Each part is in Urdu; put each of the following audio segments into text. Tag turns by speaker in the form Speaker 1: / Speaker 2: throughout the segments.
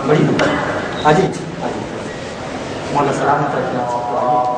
Speaker 1: بڑی حاجی مولا سلامت رکھنا آپ کو آگے.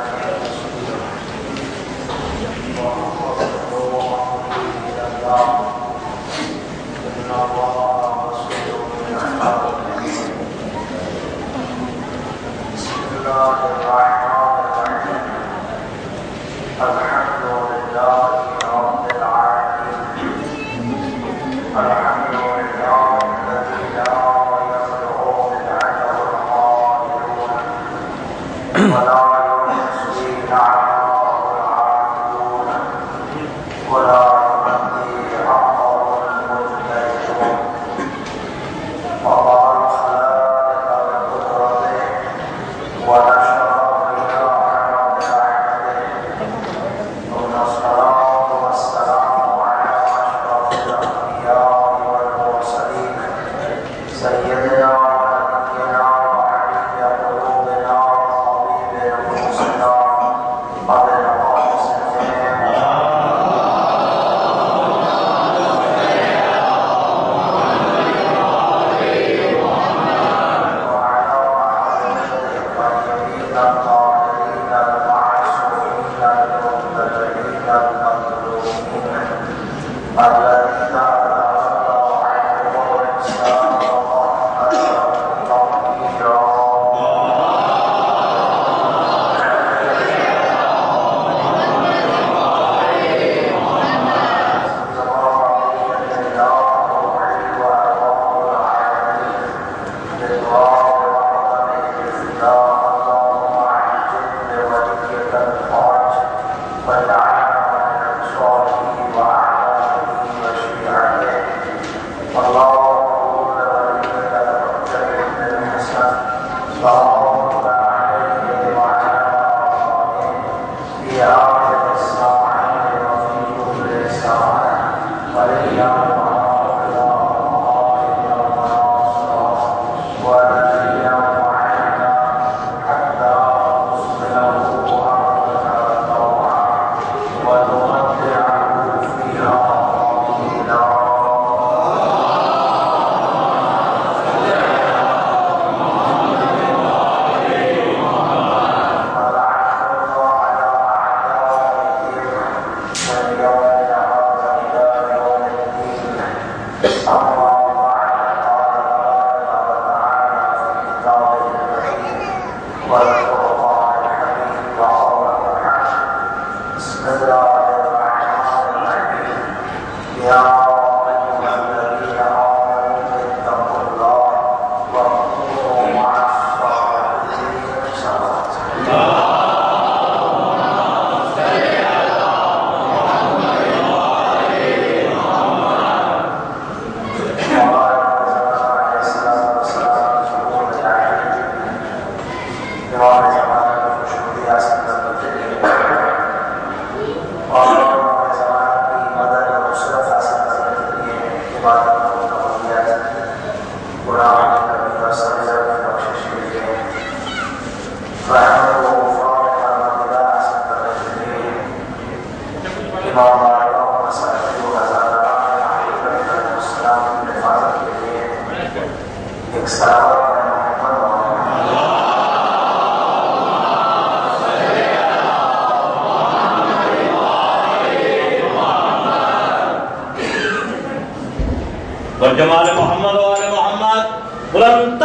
Speaker 2: جمال محمد و آل محمد بلند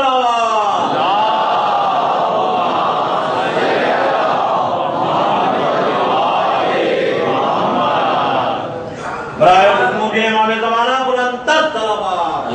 Speaker 2: صلوات. برائے حکم کے امام زمانہ بلند صلوات.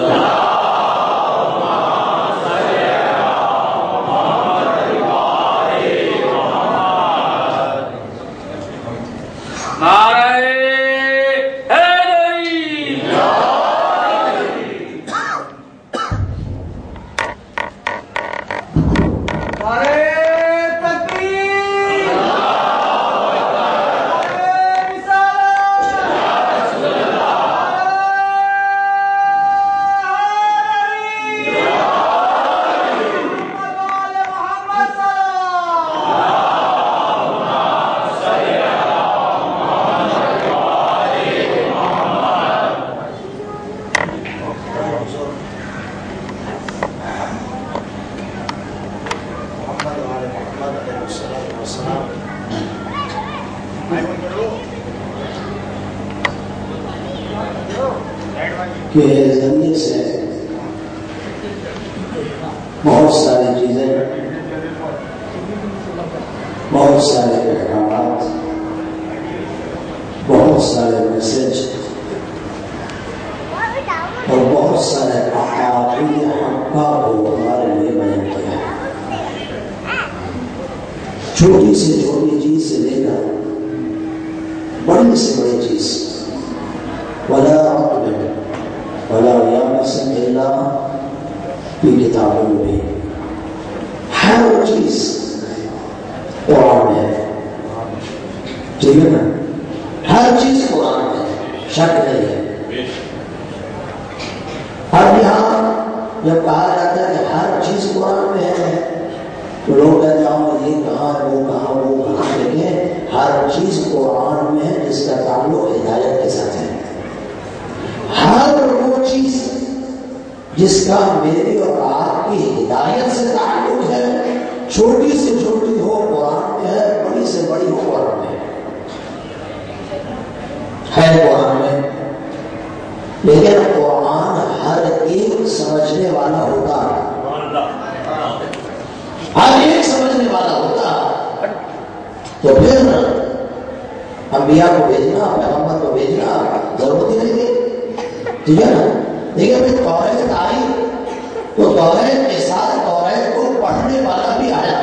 Speaker 3: کے ذریعے سے بہت ساری چیزیں، بہت سارے احکامات، بہت سارے میسج اور بہت سارے احادیث حقہ کو ہمارے لیے بیان کیا ہے۔ چھوٹی سے چھوٹی چیز سے لے کر بڑی سے بڑی چیز، ولا عقب ولا یابس الا فی کتاب مبین، ہر چیز قرآن میں ہے، ٹھیک ہے نا؟ ہر چیز قرآن میں ہے، شک نہیں ہے۔ اب یہاں جب کہا جاتا ہے کہ ہر چیز قرآن میں ہے تو لوگ کہتے ہیں یہ کہاں ہے، وہ کہاں، وہ کہاں، لیکن ہر چیز قرآن میں ہے جس کا تعلق ہدایت کے ساتھ ہے۔ ہر وہ چیز جس کا میری اور آپ کی ہدایت سے تعلق ہے، چھوٹی سے چھوٹی ہو قرآن میں ہے، بڑی سے بڑی ہو قرآن میں ہے قرآن میں۔ لیکن قرآن ہر ایک سمجھنے والا ہوتا، ہر ایک سمجھنے والا ہوتا تو پھر انبیاء کو بھیجنا، پیغمبر کو بھیجنا ضرورت ہی نہیں تھی، ٹھیک ہے نا؟ لیکن پھر توریت آئی تو توریت کے ساتھ توریت کو پڑھنے والا بھی آیا،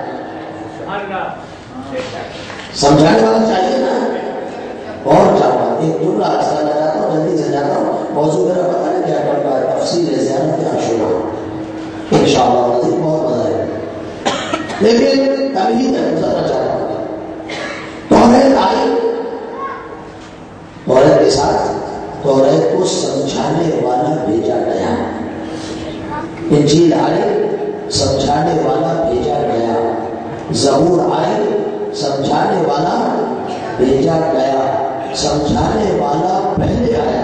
Speaker 3: سمجھانے والا چاہیے نا۔ اور چاہتا ایک جملہ سمجھا جاتا ہوں، جلدی سے جاتا ہوں، موضوع میرا پتہ نہیں کیا کرتا ہے، تفصیل زیارت عاشورہ انشاءاللہ مزید بہت مزہ آئے گا، لیکن تمہید ہے گزارنا چاہتا ہوں۔ توریت آئی، توریت کے ساتھ توریت کو سمجھانے والا بھیجا گیا، انجیل آئی، سمجھانے والا بھیجا گیا، زبور آئی، سمجھانے والا بھیجا گیا، سمجھانے والا پہلے آیا،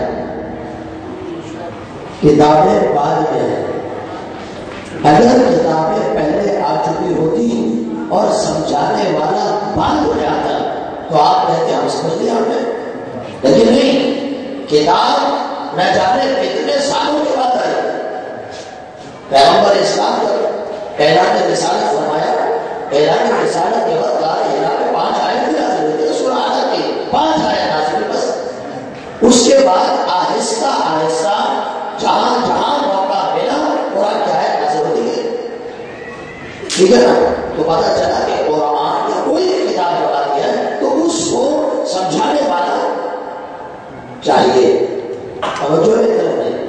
Speaker 3: کتابیں بعد میں ہیں۔ اگر کتابیں پہلے آ چکی ہوتی اور سمجھانے والا بعد ہو جاتا تو آپ کہتے ہم سمجھ لیا ہم نے، لیکن نہیں، کتاب نہ جانے کتنے سالوں کے بعد آئی۔ پیغمبر اسلام کا اعلان رسالت فرمایا، اعلان رسالت کے وقت میں 5 آیت نازل ہوئی تھی، سورہ اعلیٰ کی 5 آیت نازل ہوئی بس۔ اس کے بعد آہستہ آہستہ جہاں جہاں موقع ملا قرآن کی آیت نازل ہوتی ہے، ٹھیک ہے نا؟ تو پتہ چلا کہ قرآن یا کوئی کتاب جو آتی ہے تو اس کو سمجھانے والا چاہیے، توجہ ہے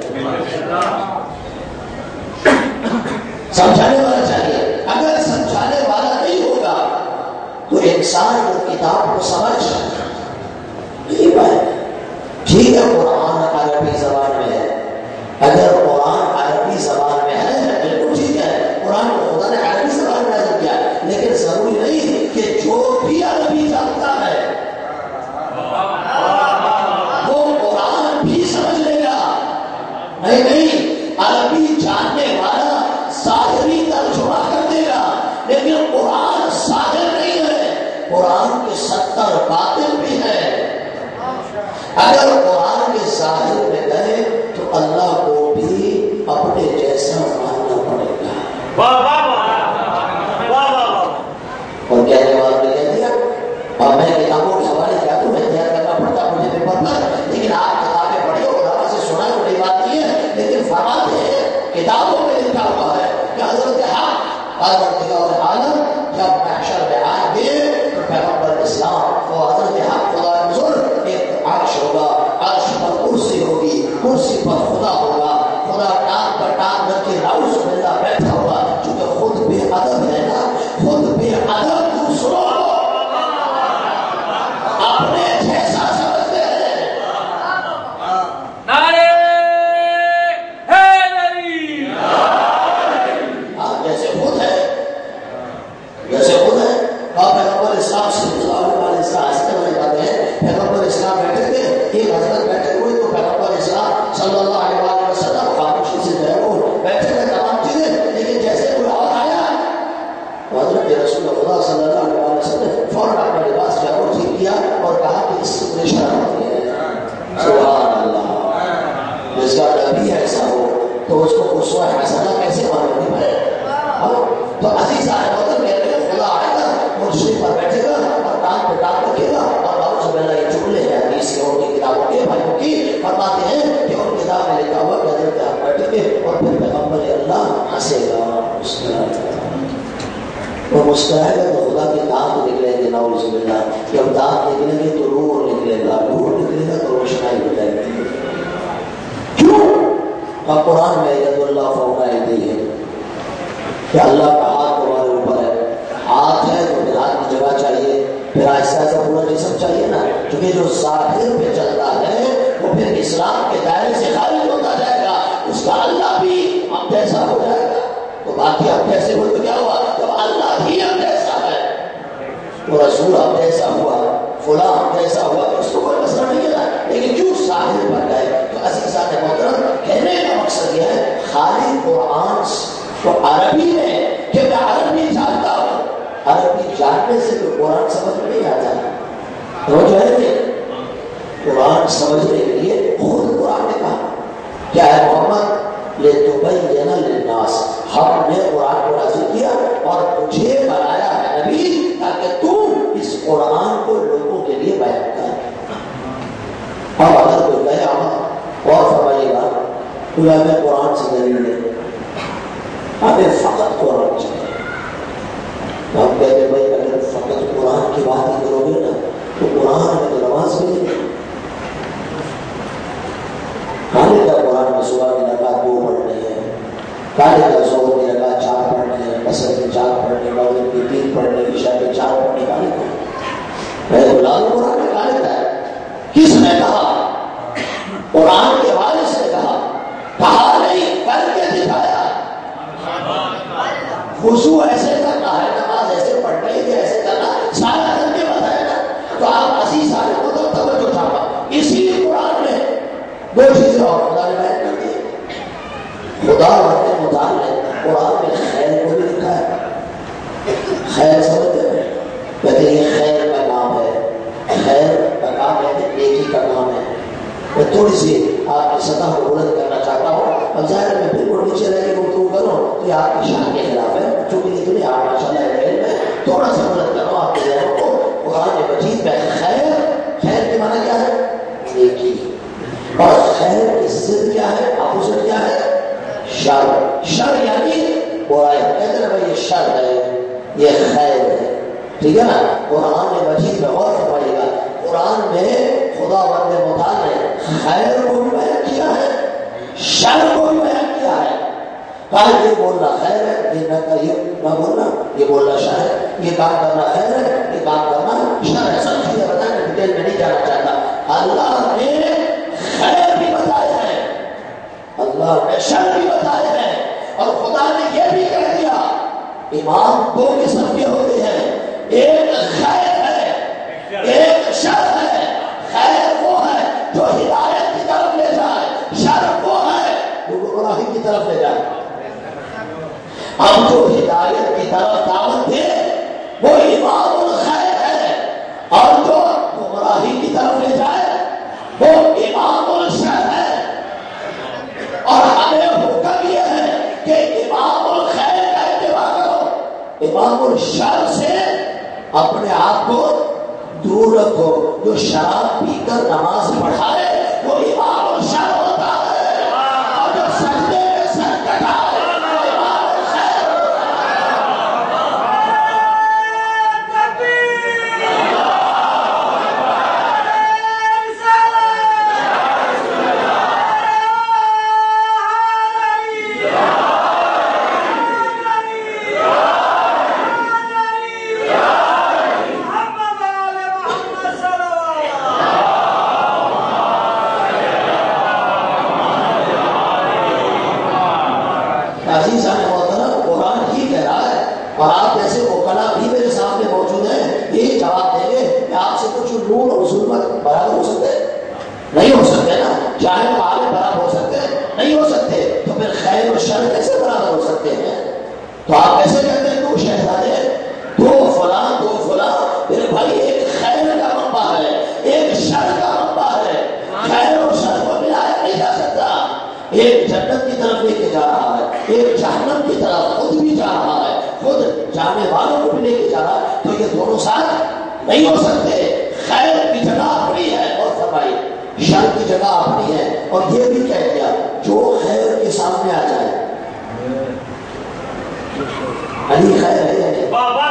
Speaker 3: سمجھانے والا چاہیے۔ اگر سمجھانے والا نہیں ہوگا تو انسان کو کتاب کو سمجھ نہیں پائے۔ ٹھیک ہے قرآن عربی زبان میں ہے، اگر قرآن عربی زبان میں ہے بالکل ٹھیک ہے، قرآن کو خدا نے عربی زبان میں نازل کیا ہے، لیکن ضروری نہیں کہ جو بھی عربی جانتا ہے وہ قرآن بھی سمجھ لے گا۔ نہیں، عربی جاننے والا ظاہری ترجمہ کر دے گا، لیکن قرآن ظاہر نہیں ہے، قرآن کے 70 باطن بھی ہے۔ اگر قرآن کے ظاہر میں گئے تو اللہ کو بھی اپنے جیسا ماننا پڑے گا۔ واہ واہ واہ واہ واہ۔ اور کہنے والوں نے کہہ دیا، اور میں کتابوں کے حوالے کیا تو میں تیار کرنا پڑتا مجھے پیپر پر، لیکن آپ کتابیں پڑھی اور علماء سے سنا بڑی بات نہیں ہے، لیکن فرماتے ہیں کتابوں میں لکھا ہوا ہے کہ حضرت حق حضرت عالم جب محشر میں آئیں گے تو پیغمبر اسلام اور حضرت حق خدا بزرگ ایک عرش ہوگا، عرش پر کرسی ہوگی، کرسی پر خدا ہوگا، خدا ٹانگ پر ٹانگ رکھ کے نعوذ باللہ بیٹھا ہوگا، چونکہ خود بے ادب ہے نا، خود بے ادب دوسروں اپنے جیسا سمجھتے ہیں۔ نعرے جیسے خود ہے اور پیغمبر اسلام صلی اللہ علیہ وسلم کہتے ہیں پیغمبر اسلام بیٹھے تھے، ایک حضرت بیٹھے ہوئے تو پیغمبر اسلام صلی اللہ علیہ تو اس کو اسوہ حسنہ کیسے معلوم ہے؟ تو عزیزان محترم میرے لیے خدا آئے گا کرسی پر بیٹھے گا اور ٹانگ پہ ٹانگ رکھے گا اور اعوذ باللہ یہ جملے ہیں حدیث کے ان کی کتابوں کے بھائیوں کی فرماتے ہیں کہ ان کتاب میں لکھا ہوا کہ حضرت آپ بیٹھیں گے اور پھر پیغمبر اللہ ہنسے گا وہ مسکرائے گا تو خدا کے دانت نکلیں گے نعوذ باللہ. جب دانت نکلیں گے تو نور نکلے گا, نور نکلے گا تو روشنائی ہو جائے گی. کیوں؟ اور قرآن میں ید اللہ فوق ایدیہم کہ اللہ کا ہاتھ تمہارے اوپر ہے. ہاتھ ہے تو پھر ہاتھ کی جگہ چاہیے, پھر ایسا ایسا پورا جسم چاہیے نا, کیونکہ جو ظاہر پہ چلتا ہے وہ پھر اسلام کے دائرے سے خارج ہوتا جائے گا, اس کا اللہ بھی ہم جیسا ہو جائے گا. تو باقی ہم جیسے ہوئے تو کیا ہوا؟ جب اللہ ہی ہم جیسا ہے تو رسول ہم جیسا ہوا, فلاں ہم جیسا ہوا, تو اس کو کوئی مسئلہ نہیں ہے نا. لیکن کیوں ظاہر بن گئے؟ تو عزیزان محترم کہنے کا مقصد یہ ہے خالی قرآن تو عربی میں کہ میں عربی جانتا ہوں, عربی جاننے سے تو قرآن سمجھ نہیں آتا. توجہ ہے کہ قرآن سمجھنے کے لیے خود قرآن نے کہا کیا ہے محمد لِتُبَيِّنَ لِلنَّاسِ, ہم نے قرآن کو نازل کیا اور تجھے بنایا ہے نبی تاکہ تو اس قرآن کو لوگوں کے لیے بیان کر. اور اگر کوئی کہے اور فرمائیے گا تو ہمیں قرآن سے دلیل دے, ہمیں فقط قرآن چاہیے. ہم کہتے ہیں بھائی اگر فقط قرآن کی بات ہی کرو گے نا تو قرآن میں تو نماز بھی نہیں. کالے کا قرآن میں صبح کی رکعت 2 پڑھنے ہیں, کالے کا ظہر کی رکعت 4 پڑھنے ہیں, عصر کی 4 پڑھنے, مغرب کی 3 پڑھنے, عشاء کی 4 پڑھنے. کالے کا میں بلال قرآن میں کالے کا ہے. کس نے کہا؟ قرآن کے وارث نے کہا نہیں, کر کے دکھایا. وضو ایسے کرنا ہے, نماز ایسے پڑھنا ہے, ایسے کرنا, سارا کر کے بتایا نا. تو آپ عزیز آنے کو تو توجہ چاہا اسی قرآن میں 2 چیزیں اور خدا نے بیان کر دی. خدا اپنے متعلق قرآن میں خیر کو بھی لکھا ہے. خیر سمجھتے ہیں, کہتے ہیں یہ خیر کا کام ہے. خیر کا کام ہے, نیکی کا کام ہے. میں تھوڑی سی آپ کی سطح کو بلند کرنا چاہتا ہوں. اب ظاہر میں بالکل نیچے رہ کے گفتگو کروں تو یہ آپ کی شان کے خلاف ہے, چونکہ یہ دنیا آپ ماشاء اللہ میں تھوڑا سا بلند کرو آپ کے ذہنوں کو. قرآن مجید میں خیر, خیر کے معنی کیا ہے؟ نیکی. اور خیر کی ضد کیا ہے, اپوزٹ کیا ہے؟ شر. شر یعنی برائی. کہتے ہیں بھائی یہ شر ہے, یہ خیر ہے. ٹھیک ہے نا. قرآن مجید میں غور فرمائیے گا, قرآن میں خدا بند مطالع نے خیر کو بھی بیان کیا ہے, شر کو بھی بیان کیا ہے. کہا یہ بولنا خیر ہے, یہ نہ بولنا, یہ بولنا شر ہے, یہ کام کرنا خیر ہے, یہ کام کرنا شر ہے. سب چیزیں بتائیں, ڈیٹیل میں نہیں جانا چاہتا. اللہ نے خیر بھی بتایا ہے, اللہ نے شر بھی بتایا ہے, اور خدا نے یہ بھی کہہ دیا امام 2 قسم کے ہوتے ہیں, ایک خیر ہے, ایک شر ہے. خیر وہ ہے جو ہدایت کی طرف لے جائے, شر وہ ہے جو گمراہی کی طرف لے جائے. اب جو ہدایت کی طرف دعوت دے وہ امام الخیر ہے, اور جو گمراہی کی طرف لے جائے وہ امام الشر ہے. اور ہمیں حکم یہ ہے کہ امام الخیر کا اتباع کرو, امام الشر سے اپنے آپ کو دور رکھو. جو شراب پی کر نماز پڑھائے وہ امام الشر ہوتا ہے, اور جو سجدے میں سر کٹائے وہ امام الخیر ہوتا نہیں ہو سکتے نا. چاہے پالے برابر ہو سکتے نہیں ہو سکتے, تو پھر خیر و شر کیسے برابر ہو سکتے ہیں؟ تو آپ کیسے کہتے ہیں 2 شہزادے, 2 فلاں. پھر بھائی ایک خیر کا منبع ہے, ایک شر کا منبع ہے. خیر و شر کو ملایا نہیں جا سکتا. ایک جنت کی طرف لے کے جا رہا ہے، ایک جہنم کی طرف خود بھی جا رہا ہے، خود جانے والوں کو بھی لے کے جا رہا ہے، تو یہ دونوں ساتھ نہیں ہو سکتے۔ خیر کی جگہ اپنی ہے اور فرمائی شر کی جگہ اپنی ہے، اور یہ بھی کہہ دیا جو خیر کے سامنے آ جائے۔ علی خیر ہے یا نہیں؟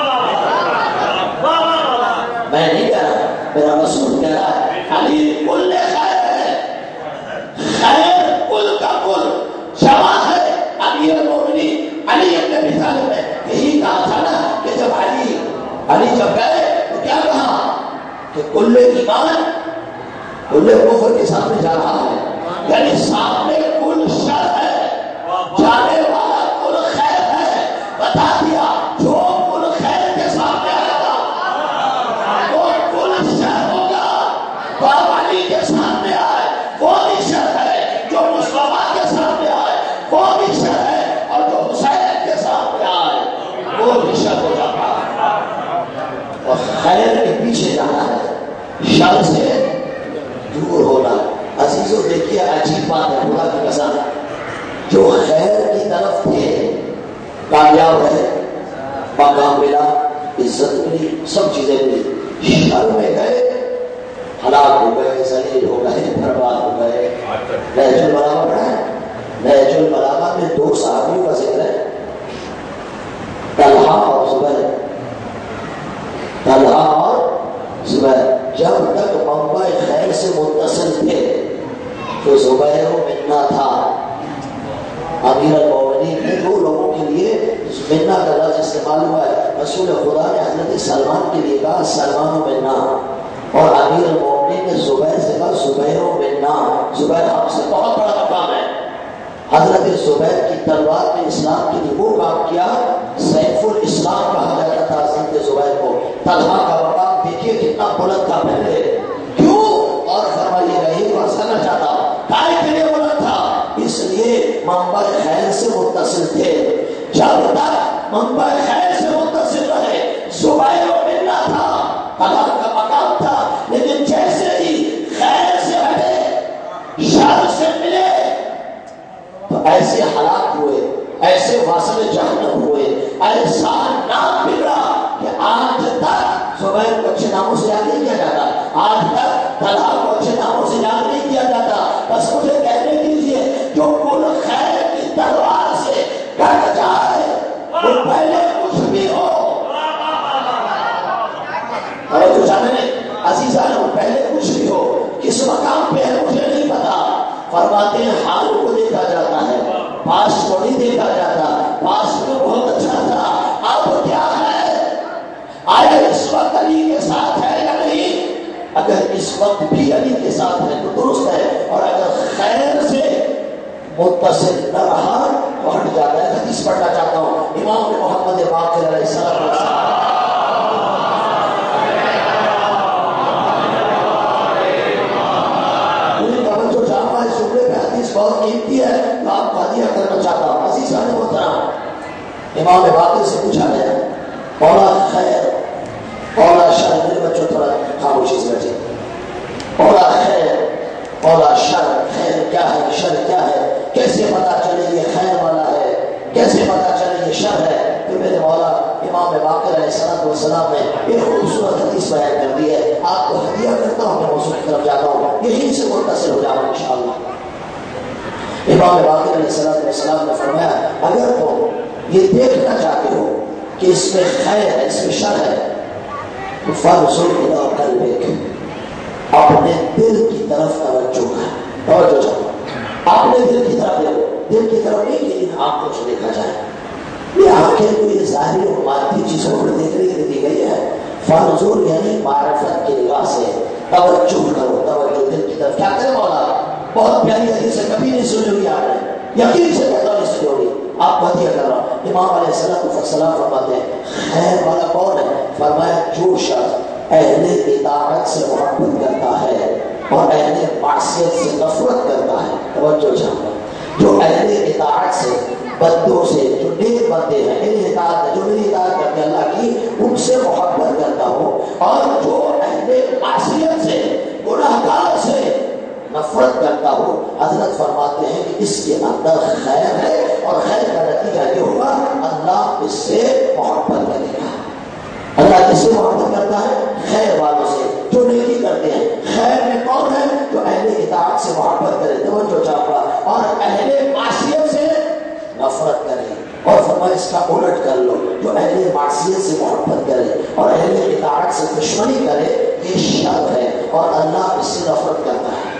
Speaker 3: میں نہیں کہہ رہا، میرا رسول کہہ رہا ہے علی کل خیر ہے، خیر کل کا کل جمع ہے۔ امیر المومنین علی ابن ابی طالب نے یہی کہا تھا نا کہ جب علی جب گئے تو کیا کہا کہ کل ایمان کل کفر کے سامنے جا رہا ہے، یعنی سامنے کل شر ہے، جانے والا کل خیر ہے۔ بتا دیا جو کل خیر کے سامنے آئے گا وہ کل شر ہوگا، باب علی کے سامنے آئے وہ بھی شر ہے، جو مصطفیٰ کے سامنے آئے وہ بھی شر ہے، اور جو حسین کے سامنے آئے وہ بھی شر ہو جاتا ہے۔ اور خیر کے پیچھے جانا ہے، شر سے دور ہونا۔ عزیزوں دیکھیے عجیب بات ہے، خدا کی قسم جو خیر کی طرف تھے کامیاب ہے، مقام ملا، عزت ملی، سب چیزیں ملی، شر میں گئے ہلاک ہو گئے، ذلیل ہو گئے، برباد ہو گئے۔ نہج البلاغہ پڑھا ہے؟ نہج البلاغہ میں دو صحابیوں کا ذکر ہے، طلحہ اور زبیر۔ طلحہ اور زبیر جب تک منبع خیر سے متصل تھے تو زبیر و منا تھا۔ امیر المومنین نے دو لوگوں کے لیے منا کا لفظ استعمال ہوا ہے، رسول خدا نے حضرت سلمان کے لیے کہا سلمان و منا، اور امیر المومنین نے زبیر سے کہا زبیر و منا۔ زبیر ہم سے بہت بڑا مقام ہے۔ حضرت زبیر کی تلوار نے اسلام کے لیے وہ کام کیا، سیف الاسلام کہا جاتا تھا حضرت زبیر کو۔ طلحہ کا مقام دیکھیے کتنا بلند تھا پہلے، کیوں؟ اور فرمائیے گا یہ بات کرنا چاہتا ہوں کائے کے لیے بلند تھا، اس لیے منبع خیر سے متصل تھے۔ جب تک منبع خیر سے متصل رہے زبیر و منا تھا، طلحہ کا مقام تھا، لیکن جیسے ہی خیر سے ہٹے شر سے ملے تو ایسے ہلاک ہوئے، ایسے واصل جہنم ہوئے، ایسا نام بگڑا کہ آج تک زبیر کو اچھے ناموں سے یاد نہیں کیا جاتا، آج تک طلحہ کو اچھے ناموں سے یاد نہیں کیا جاتا۔ بس مجھے کہنے دیجیے جو کل خیر کی تلوار سے کٹ جائے وہ پہلے کچھ بھی ہو، اور جو جانے عزیزان وہ پہلے کچھ بھی ہو، کس مقام پہ ہے مجھے نہیں پتا۔ فرماتے ہیں حال کو دیکھا جاتا ہے، پاس کو نہیں دیکھا جاتا، پاس تو بہت اچھا تھا، اب کیا ہے؟ آیا اس وقت علی کے ساتھ ہے یا نہیں؟ اگر اس وقت بھی علی کے ساتھ ہے تو درست ہے، اور اگر خیر سے متصل نہ رہا تو ہٹ جاتا ہے۔ حدیث پڑھنا چاہتا ہوں، امام محمد باقر علیہ السلام بہت قیمتی ہے تو آپ کو ہدیہ کرنا چاہتا ہوں۔ عزیزان محترم، امام باقر سے پوچھا گیا مولا خیر مولا شر، میرے بچوں تھوڑا خاموشی سے بیٹھے، مولا خیر مولا شر، خیر کیا ہے شر کیا ہے، کیسے پتا چلے یہ خیر والا ہے، کیسے پتا چلے یہ شر ہے؟ تو میرے مولا امام باقر علیہ السلام نے ایک خوبصورت حدیث بیان کر دی ہے، آپ کو ہدیہ کرتا ہوں، میں موضوع کی طرف جاتا ہوں، یہیں سے متصل ہو جاؤں انشاءاللہ۔ امام باقر علیہ السلام نے فرمایا اگر تم یہ دیکھنا چاہتے ہو کہ اس میں خیر ہے اس میں شر ہے تو فانظر الی قلبک، اپنے دل کی طرف توجہ کر، توجہ چاہو، اپنے دل کی طرف دیکھو، دل کی طرف نہیں کہ ان آنکھوں سے دیکھا جائے، یہ آنکھیں کوئی ظاہری اور مادی چیزوں پر دیکھنے کے لیے دی گئی ہے، فانظر یعنی معرفت کی نگاہ سے توجہ کرو، توجہ دل کی طرف۔ کیا کرے مولا؟ بہت پیاری حدیث ہے، کبھی نہیں سنی ہوئی آپ نے، یقین سے کہتا ہوں نہیں سنی ہوگی، آپ کو ہدیہ کر رہا ہوں۔ امام علیہ السلام فرماتے ہیں خیر والا کون ہے؟ فرمایا جو شخص اہل اطاعت سے محبت کرتا ہے اور اہل معصیت سے نفرت کرتا ہے، توجہ چاہتا جو اہل اطاعت سے، بندوں سے، جو نیک بندے ہیں میری اطاعت، جو میری اطاعت کرتے ہیں اللہ کی، ان سے محبت کرتا ہوں، اور جو اہل معصیت سے، گناہگار سے نفرت کرتا ہو، حضرت فرماتے ہیں کہ اس کے اندر خیر ہے، اور خیر کا نتیجہ یہ ہوگا اللہ اس سے محبت کرے گا۔ اللہ کس سے محبت کرتا ہے؟ خیر والوں سے جو نیکی کرتے ہیں۔ خیر میں کون ہے؟ جو اہل اطاعت سے محبت کرے، توجہ چاہتا، اور اہل معصیت سے نفرت کرے۔ اور فرمایا اس کا الٹ کر لو، جو اہل معصیت سے محبت کرے اور اہل اطاعت سے دشمنی کرے، یہ شر ہے اور اللہ اس سے نفرت کرتا ہے۔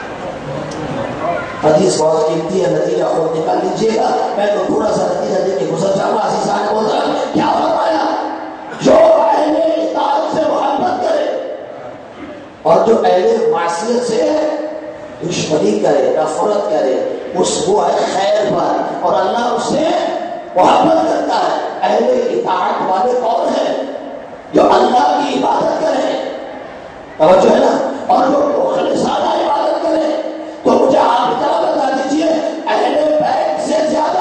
Speaker 3: حدیث بہت قیمتی ہے، نتیجہ خود نکال لیجیے گا، میں تو تھوڑا سا نتیجہ دے کے گزر جاؤں گا۔ عزیزان محترم، کیا فرمایا؟ جو اہل اطاعت سے محبت کرے اور جو اہل معصیت سے دشمنی کرے، نفرت کرے، اس کو ہے خیر پر، اور اللہ اس سے محبت کرتا ہے۔ اہل اطاعت والے کون ہیں؟ جو اللہ کی عبادت کریں، توجہ ہے نا، اور جو خالصانہ عبادت کریں۔ تو مجھے آپ اتنا بتا دیجئے، اہل بیت سے زیادہ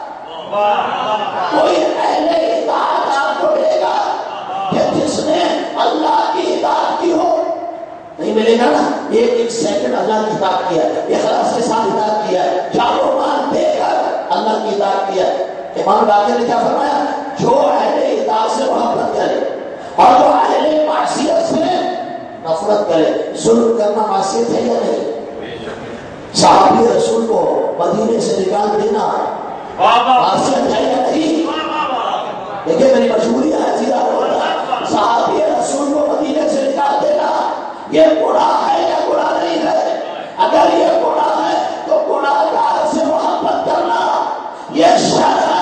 Speaker 3: کوئی اہل اطاعت آپ کو ملے گا کہ جس نے اللہ کی اطاعت کی ہو؟ نہیں ملے گا نا۔ ایک سیکنڈ اللہ کی اطاعت کیا ہے، اخلاص کے ساتھ اطاعت کیا ہے، جان و مال دے کر اللہ کی اطاعت کیا ہے۔ امام باقر نے کیا فرمایا؟ جو اہل اطاعت سے محبت کرے اور جو اہل معصیت سے نفرت کرے۔ ظلم کرنا معصیت ہے یا نہیں؟ صحابی رسول کو مدینے سے نکال دینا معصیت ہے یا نہیں؟ دیکھیں میری مجبوری ہے، صحابی رسول کو مدینے سے نکال دینا یہ گناہ ہے یا گناہ نہیں ہے؟ اگر یہ گناہ ہے تو گناہ گار سے محبت کرنا یہ شر ہے۔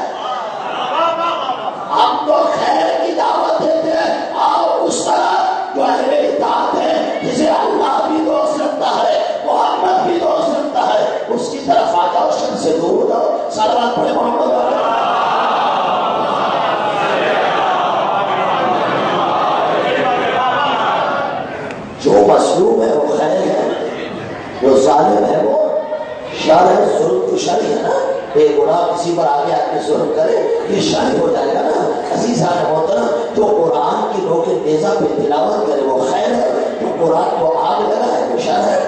Speaker 3: ہم تو خیر کی دعوت دیتے ہیں، آؤ اس طرح جو اہل اطاعت ہے، جسے اللہ بھی دوست رکھتا ہے، محمد بھی دوست رکھتا ہے، اس کی طرف آ جاؤ، شر سے دور ہو جاؤ۔ صلوات پڑھے محمد۔ جو مظلوم ہے وہ خیر ہے، جو ظالم ہے وہ شر ہے۔ ظلم تو شر ہے نا، بے گناہ کسی پر آگے آ کے ظلم کرے یہ شر ہو جائے گا نا۔ عزیزان محترم، جو قرآن کی روک نیزہ پہ تلاوت کرے وہ خیر ہے، جو قرآن کو آگ لگا ہے وہ شر ہے۔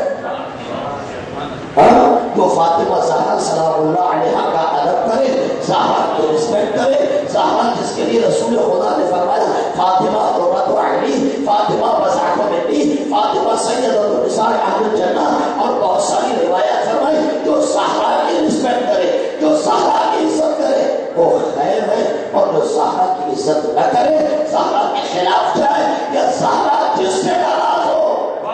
Speaker 3: جو فاطمہ زہرا سلام اللہ علیہا کا ادب کرے، زہرا کو رسپیکٹ کرے، زہرا جس کے لیے رسول خدا نے فرمایا فاطمہ قرۃ عینی، فاطمہ بضعۃ منی، فاطمہ سیدۃ النساء اہل الجنہ، اور بہت ساری روایات فرمائی۔ جو زہرا کی رسپیکٹ کرے، جو زہرا کی عزت کرے وہ خیر ہے، اور جو زہرا کی عزت نہ کرے، زہرا کے خلاف جائے یا زہرا جس سے ناراض ہو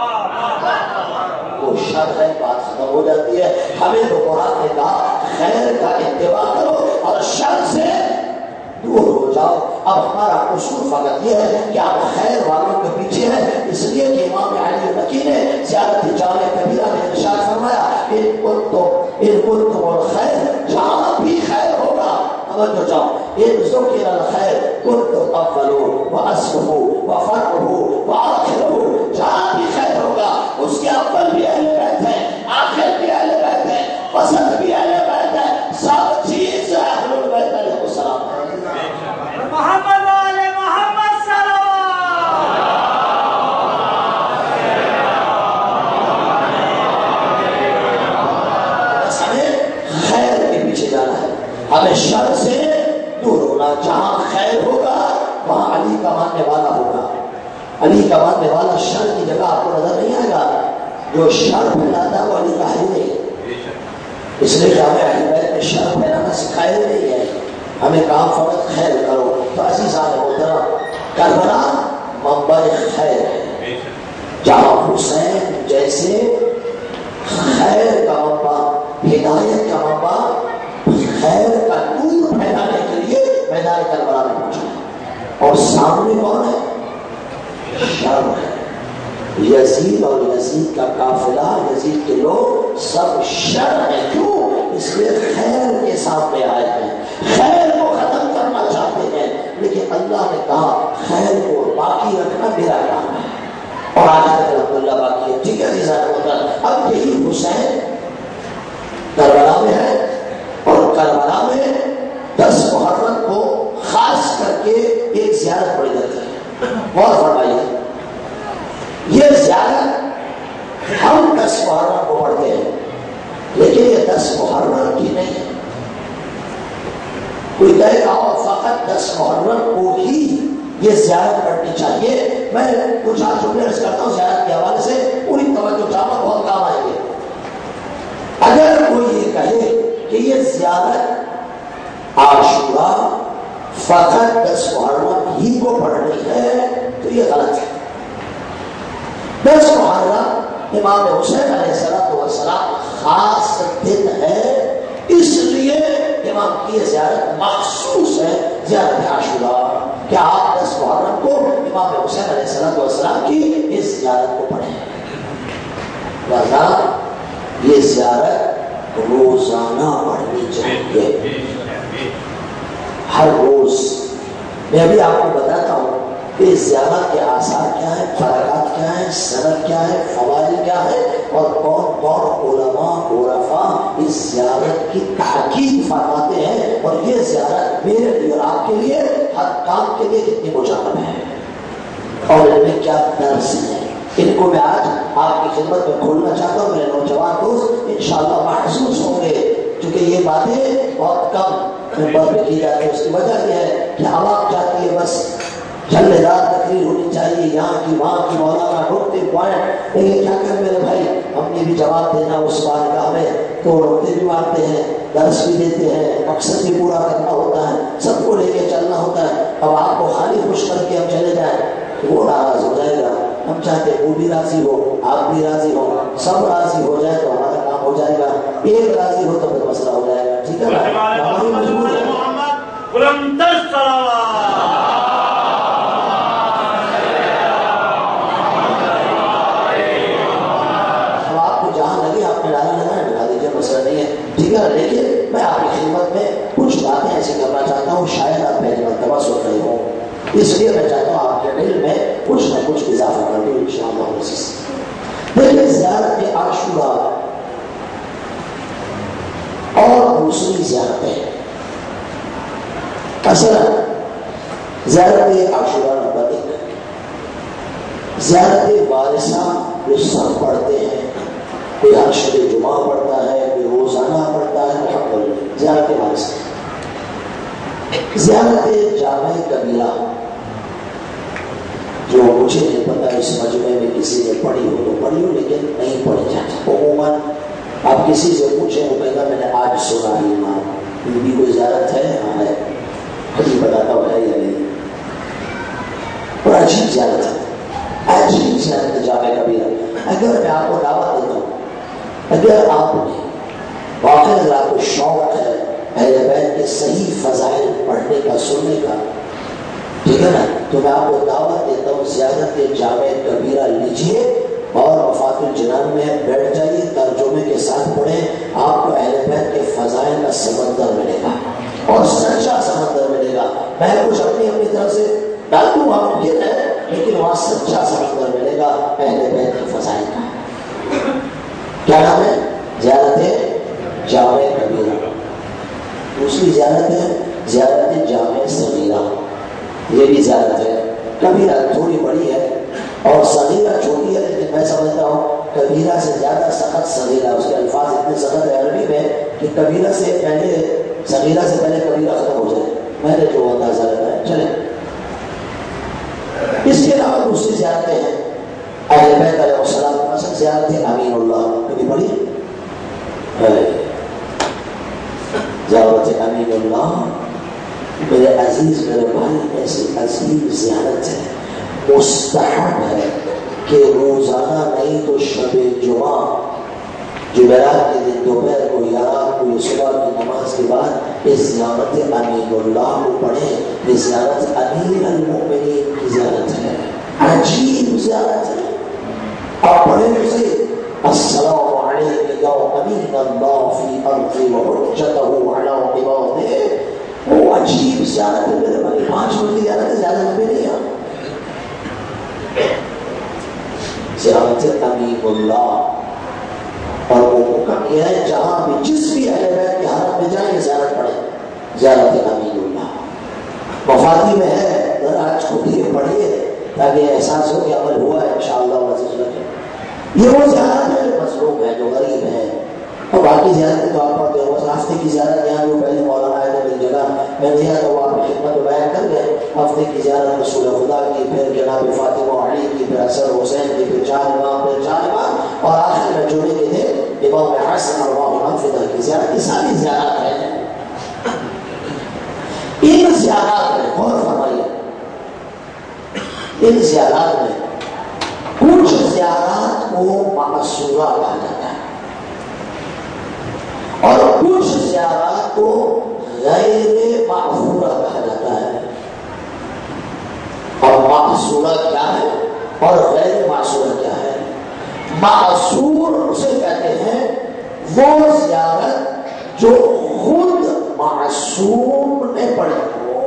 Speaker 3: وہ شر ہے۔ بات ختم ہو جاتی ہے۔ ہمیں تو قرآن نے کہا خیر کا اتباع کرو اور شر سے دور ہو جاؤ۔ اب ہمارا قصور فقط یہ ہے کہ آپ خیر والوں کے پیچھے ہیں، اس لیے کہ امام علی مکی نے زیادت جامع کبیرہ میں ارشاد فرمایا ان کنتم الخیر، جہاں بھی خیر ہوگا، توجہ چاہو، ان ذکر الخیر کنتم اولوا واصلحوا وفرعوا واخروا، جہاں بھی خیر ہوگا اس کے اول بھی اہل بیت ہے، آخر بھی اہل بیت ہے، وسط بھی اہل بیت ہے، سب چیز اہل البیت علیہ السلام ہے۔
Speaker 4: محمد والے محمد سلام۔
Speaker 3: بس ہمیں خیر کے پیچھے جانا ہے، ہمیں شر سے دور ہونا۔ جہاں خیر ہوگا وہاں علی کا ماننے والا ہوگا۔ علی کا ماننے والا شر کی جگہ آپ کو نظر نہیں آئے گا، جو شر پھیلاتا ہے وہ علی کا ہے نہیں۔ اس لیے کہ ہمیں اہل بیت میں شر پھیلانا سکھایا نہیں ہے، ہمیں کام فقط خیر کرو۔ تو عزیزان محترم، کربلا منبع خیر ہے، جہاں حسین جیسے خیر کا منبع، ہدایت کا منبع، خیر کا نور پھیلانے کے لیے میدان کربلا میں پہنچا، اور سامنے کون ہے؟ شر ہے۔ یزید اور یزید کا قافلہ، یزید کے لوگ سب شر ہیں۔ کیوں؟ اس لیے خیر کے سامنے آئے ہیں، خیر کو ختم کرنا چاہتے ہیں، لیکن اللہ نے کہا خیر کو باقی رکھنا میرا کام ہے، اور آج تک الحمدللہ باقی ہے۔ ٹھیک ہے عزیزان محترم، اب یہی حسین کربلا میں ہے، اور کربلا میں 10 محرم کو خاص کر کے ایک زیارت پڑی جاتی ہے۔ غور فرمائیے، یہ زیارت ہم 10 محرم کو پڑھتے لیکن یہ 10 محرم کی نہیں ہے. کوئی کہے گا فقط 10 محرم کو ہی یہ زیارت کرنی چاہیے. میں کچھ آج جملے عرض کرتا ہوں زیارت کے حوالے سے, پوری توجہ چاہتا ہوں, بہت کام آئیں گے. اگر کوئی یہ کہے کہ یہ زیارت عاشورہ فقط 10 محرم ہی کو پڑھنی ہے تو یہ غلط ہے. 10 محرم امام حسین علیہ السلام خاص دن ہے, اس لیے امام کی یہ زیارت مخصوص ہے زیارت عاشورہ, کہ آپ 10 محرم کو امام حسین علیہ السلام کی اس زیارت کو پڑھیں. لہذا یہ زیارت روزانہ پڑھنی چاہیے, ہر روز. میں بھی آپ کو بتاتا ہوں کہ اس زیارت کے آثار کیا ہے, برکات کیا ہے, سند کیا ہے, فوائد کیا ہے, اور کون کون علماء عرفاء اس زیارت کی تاکید فرماتے ہیں. اور یہ زیارت میرے لیے اور آپ کے لیے ہر کام کے لیے کتنی مجرب ہے, اور ان میں کیا درس ہے, ان کو میں آج آپ کی خدمت میں کھولنا چاہتا ہوں. میرے نوجوان دوست انشاءاللہ محسوس ہوں گے, کیونکہ یہ باتیں بہت کم ممبر پہ کی جاتی ہے. اس کی وجہ یہ ہے کہ عوام چاہتی ہے بس جھلے دار تقریر ہونی چاہیے, یہاں کی وہاں کی, مولانا ڈھونڈتے پوائنٹ. لیکن کیا کر میرے بھائی, ہم نے بھی جواب دینا اس بارگاہ میں, تو روتے بھی مارتے ہیں, درس بھی دیتے ہیں, مقصد بھی پورا کرنا ہوتا ہے, سب کو لے کے چلنا ہوتا ہے. اب آپ کو خالی خوش کر کے ہم چلے جائیں تو وہ ناراض ہو جائے گا. ہم چاہتے ہیں وہ بھی راضی ہو, آپ بھی راضی ہو, سب راضی ہو جائے تو ہمارا کام ہو جائے گا. ایک راضی ہو تو پھر مسئلہ ہو جائے گا. ٹھیک ہے نا, ہماری مجبوری ہے. لیکن میں آپ کی خدمت میں کچھ باتیں ایسی کرنا چاہتا ہوں, شاید آپ پہلی مرتبہ سن رہے ہوں, اس لیے میں چاہتا ہوں آپ کے علم میں کچھ نہ کچھ اضافہ کر دوں انشاءاللہ. دیکھیے زیارت عاشورہ اور دوسری زیارتیں, اصل زیارت عاشورہ نمبر 1, زیارت وارثہ جو سب پڑھتے ہیں, کوئی ہر شب جمعہ پڑھتا ہے, کوئی روزانہ پڑھتا ہے, الحمدللہ زیارت وارثہ. زیارت جامع کبیرہ جو مجھے نہیں پتا اس مجمع میں کسی نے پڑھی ہو تو پڑھی ہو, لیکن نہیں پڑھی جاتی. عموماً آپ کسی سے پوچھیں وہ کہے گا میں نے آج سنا ہی ماں, بھی کوئی زیارت ہے, ہاں ہے, کبھی بتاتا ہوا ہے یا نہیں. اور عجیب زیارت ہے, عجیب زیارت جامع کبیرہ. اگر میں آپ کو دعوت دیتا ہوں, اگر آپ نے واقعی اگر آپ کو شوق ہے اہل بیت کے صحیح فضائل پڑھنے کا, سننے کا, ٹھیک ہے نا, تو میں آپ کو دعوت دیتا ہوں زیارت جامع کبیرہ لیجیے اور وفات الجنان میں بیٹھ جائیے, ترجمے کے ساتھ پڑھیں. آپ کو اہل بیت کے فضائل کا سمندر ملے گا اور سچا سمندر ملے گا. میں کچھ اپنی طرف سے ڈال دوں گا ممکن ہے, لیکن وہاں سچا سمندر ملے گا اہل بیت کے فضائل کا. کیا نام ہے؟ زیارت جامع کبیرہ. دوسری زیارت ہے زیارت جامع صغیرہ, یہ بھی زیارت ہے. کبیرہ تھوڑی بڑی ہے اور صغیرہ چھوٹی ہے, لیکن میں سمجھتا ہوں کبیرہ سے زیادہ سخت صغیرہ. اس کے الفاظ اتنے سخت ہے عربی میں کہ کبیرہ سے پہلے, صغیرہ سے پہلے کبیرہ ختم ہو جائے. میں نے جو اندازہ لگایا. چلیں, اس کے علاوہ دوسری زیارتیں ہیں اہل بیت علیہ السلام. مثلا زیارت امین اللہ, کبھی پڑھی زیارت امین اللہ. میرے عزیز میرے بھائی, ایسی عظیم زیارت ہے, مستحب ہے کہ روزانہ نہیں تو شب جمعہ جمعرات کے دن دوپہر کو یا رات کو صبح کی نماز کے بعد اس زیارت امین اللہ کو پڑھیں. یہ زیارت امیر المؤمنین کی زیارت ہے, عجیب زیارت ہے. آپ پڑھیں گے سے السلام علیکم یا امین اللہ فی ارضی وحجتہ علی عبادہ. وہ عجیب زیارت ہے میرے بھائی, 5 منٹ کی زیارت ہے, زیادہ لمبی نہیں ہے. زیارت امین اللہ, اور وہ حکم یہ ہے جہاں بھی جس بھی اہل بیت کے حرم میں جائیں زیارت پڑھیں. زیارت امین اللہ مفادی میں ہے, ذرا آج کو بھی پڑھیے تاکہ احساس ہو کہ عمل ہوا ہے انشاءاللہ. یہ وہ زیارت ہے جو مظلوم ہے, جو غریب ہے, اور باقی زیارت تو آپ پڑھتے ہو. ہفتے کی زیارت یہاں جو پہلے مولانا آئے تھے میری جگہ میں دیا تو وہ آپ کی خدمت میں بیان کر گئے. ہفتے کی زیارت رسول خدا کی، پھر جناب فاطمہ علی کی، پھر حسن حسین کی، پھر چار امام اور آخر میں جوڑے کے تھے امام حسن اور امام فدا کی زیارت. یہ ساری زیارت ہیں. ان زیارات میں غور فرمائیے، ان زیارات میں کچھ زیارات کو معصورہ کہا جاتا ہے اور کچھ زیارات کو غیر معصورہ کہا جاتا ہے. اور معصورہ کیا ہے اور غیر معصورہ کیا ہے؟ معصور اسے کہتے ہیں وہ زیارت جو خود معصوم نے پڑھی ہو،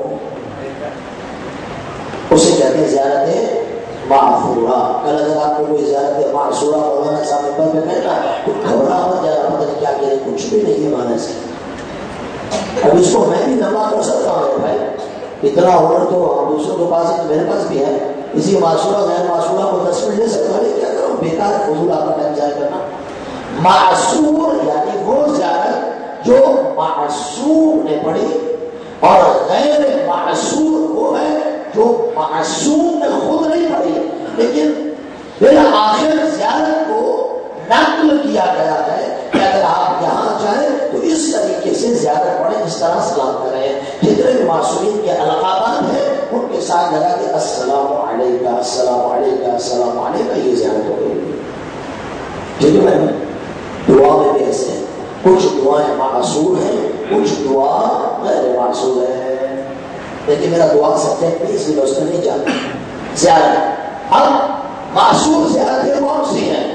Speaker 3: اسے کہتے ہیں زیارت معصورہ. کل اگر آپ کو کوئی زیارت معصورہ مولانا صاحب پر کہنا تو گھبرا مت جانا، پتہ نہیں کیا کہ کچھ بھی نہیں ہے معنی سے. اب اس کو میں بھی نما کر سکتا ہوں بھائی، اتنا ہنر تو دوسروں کے پاس ہے، میرے پاس بھی ہے. اسی معصورہ غیر معصورہ کو 10 منٹ لے سکتا ہے. کیا کروں، بیکار فضول آپ کا ٹائم ضائع کرنا. معصور یعنی وہ زیارت جو معصوم نے پڑھی، اور غیر معصور وہ ہے جو معصوم نے خود نہیں پڑھی لیکن بالآخر زیارت کو نقل کیا گیا ہے کہ اگر آپ یہاں جائیں تو اس طریقے سے زیارت پڑھیں، اس طرح سلام کریں. جتنے بھی معصومین کے القابات ہیں ان کے ساتھ لگا کے السلام علیکہ السلام علیکہ السلام علیکہ، یہ زیارت ہو گئی. ٹھیک ہے میں دعا میں بھی ایسے ہیں، کچھ دعائیں معصور ہیں، کچھ دعا غیر معصور ہے. لیکن میرا دعا سبجیکٹ بھی اس لیے اس میں نہیں جاتا زیارت. اب معصور زیارتیں کون سی ہیں؟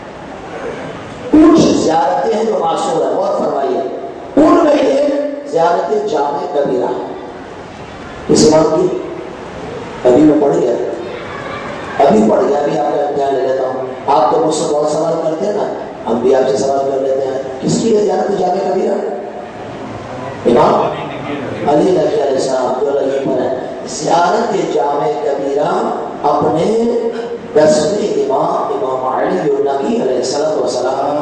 Speaker 3: کچھ زیارتیں ہیں جو معصور ہیں. اور فرمائیے ان میں ایک زیارت جامع کبیرہ. اس بات کی ابھی میں پڑھ گیا، ابھی پڑھ گیا، ابھی آپ کا امتحان لے لیتا ہوں. آپ تو مجھ سے بہت سوال کرتے ہیں نا، ہم بھی آپ سے سوال کر لیتے ہیں. کس کی ہے زیارت جامع کبیرہ؟ امام علی علیہ السلام جو علی پر ہے. زیارت جامع کبیرہ اپنے 10ویں امام امام علی نبی علیہ السلام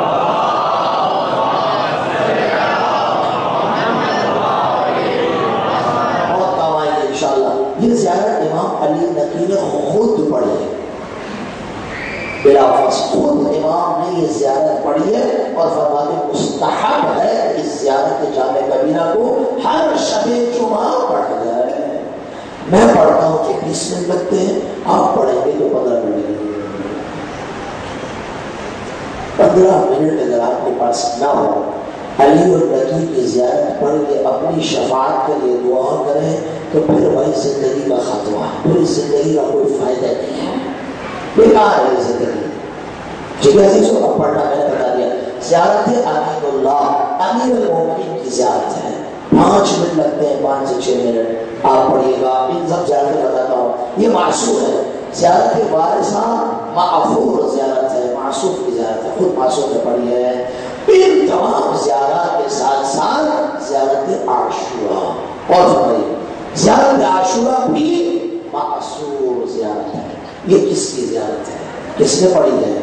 Speaker 3: بہت کام آئیں گے انشاءاللہ. یہ زیارت امام علی نبی نے خود پڑھی ہے، بلا فاصلہ خود امام نے یہ زیارت پڑھی ہے. اور فرماتے مستحب ہے اس زیارت جامع کبیرہ کو ہر شب جمعہ پڑھا جائے. میں پڑھتا ہوں کہ 20 منٹ لگتے ہیں، آپ پڑھیں گے تو 15 منٹ لگیں گے. 15 منٹ اگر آپ کے پاس نہ ہو، علی اور نبی کی زیارت پڑھ کے اپنی شفاعت کے لیے دعا کریں تو پھر وہی زندگی کا خاتمہ ہے، پھر زندگی کا کوئی فائدہ نہیں ہے، بیکار ہے زندگی. ٹھیک ہے جی، سو اب پڑھنا میں نے بتا دیا. زیارت امین اللہ، امیر المومنین کی زیارت ہے. 5 منٹ لگتے ہیں، 5 سے 6 منٹ آپ پڑھیے گا. ان سب زیارتیں بتاتا ہوں، یہ معصور ہے. زیارت وارثہ معفور زیارت ہے، معصوم کی زیارت ہے، خود معصوم نے پڑھی ہے. ان تمام زیارات کے ساتھ ساتھ زیارت عاشورہ. اور فرمائیے زیارت عاشورہ بھی معصور زیارت ہے. یہ کس کی زیارت ہے؟ کس نے پڑھی ہے؟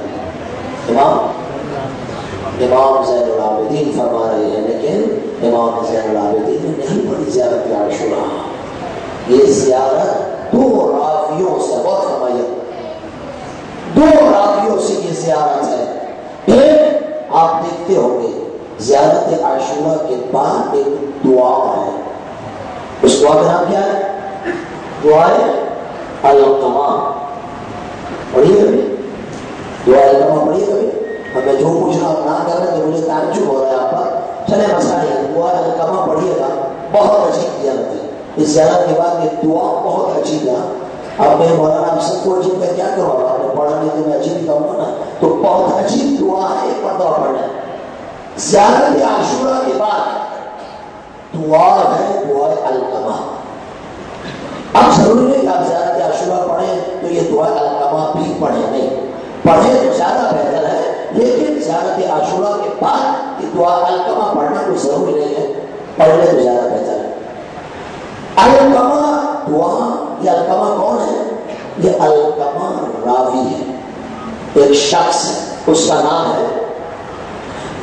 Speaker 3: امام زین العابدین فرما رہے ہیں، لیکن امام زین العابدین نے نہیں پڑھی زیارت عاشورہ. یہ زیارت 2 راویوں سے، اور فرمائیے 2 راویوں سے یہ زیارت ہے. ایک آپ دیکھتے ہوں گے زیارت عاشورہ کے بعد ایک دعا ہے. اس دعا کا نام کیا ہے؟ دعائے القمہ. پڑھیے کبھی دعائے القمہ، پڑھیے کبھی. میں جو پوچھ رہا ہوں نہ کر رہے تو مجھے تعجب ہو رہا ہے آپ پر. چلے مسئلہ نہیں، دعائے القمہ پڑھیے گا، بہت اچھی زیارت ہے. اس زیارت کے بعد یہ دعا بہت اچھی ہے. اب میں مولانا آپ سب کو عجیب کا کیا کروں گا، آپ نے پڑھا نہیں تو میں عجیب ہی کہوں گا نا. تو بہت اچھی دعا ہے، ایک مرتبہ پڑھنا ہے. زیارت عاشورہ کے بعد دعا ہے دعائے القمہ. اب ضروری نہیں کہ آپ زیارت عاشورہ پڑھیں تو یہ دعائے القمہ بھی پڑھیں، نہیں پڑھیں تو زیادہ بہتر ہے. لیکن زیارت عاشورہ کے بعد یہ دعا القمہ پڑھنا کوئی ضروری نہیں ہے، پڑھنے تو زیادہ بہتر ہے. القمہ دعا، یہ القمہ کون ہے؟ یہ القمہ راوی ہے، ایک شخص ہے، اس کا نام ہے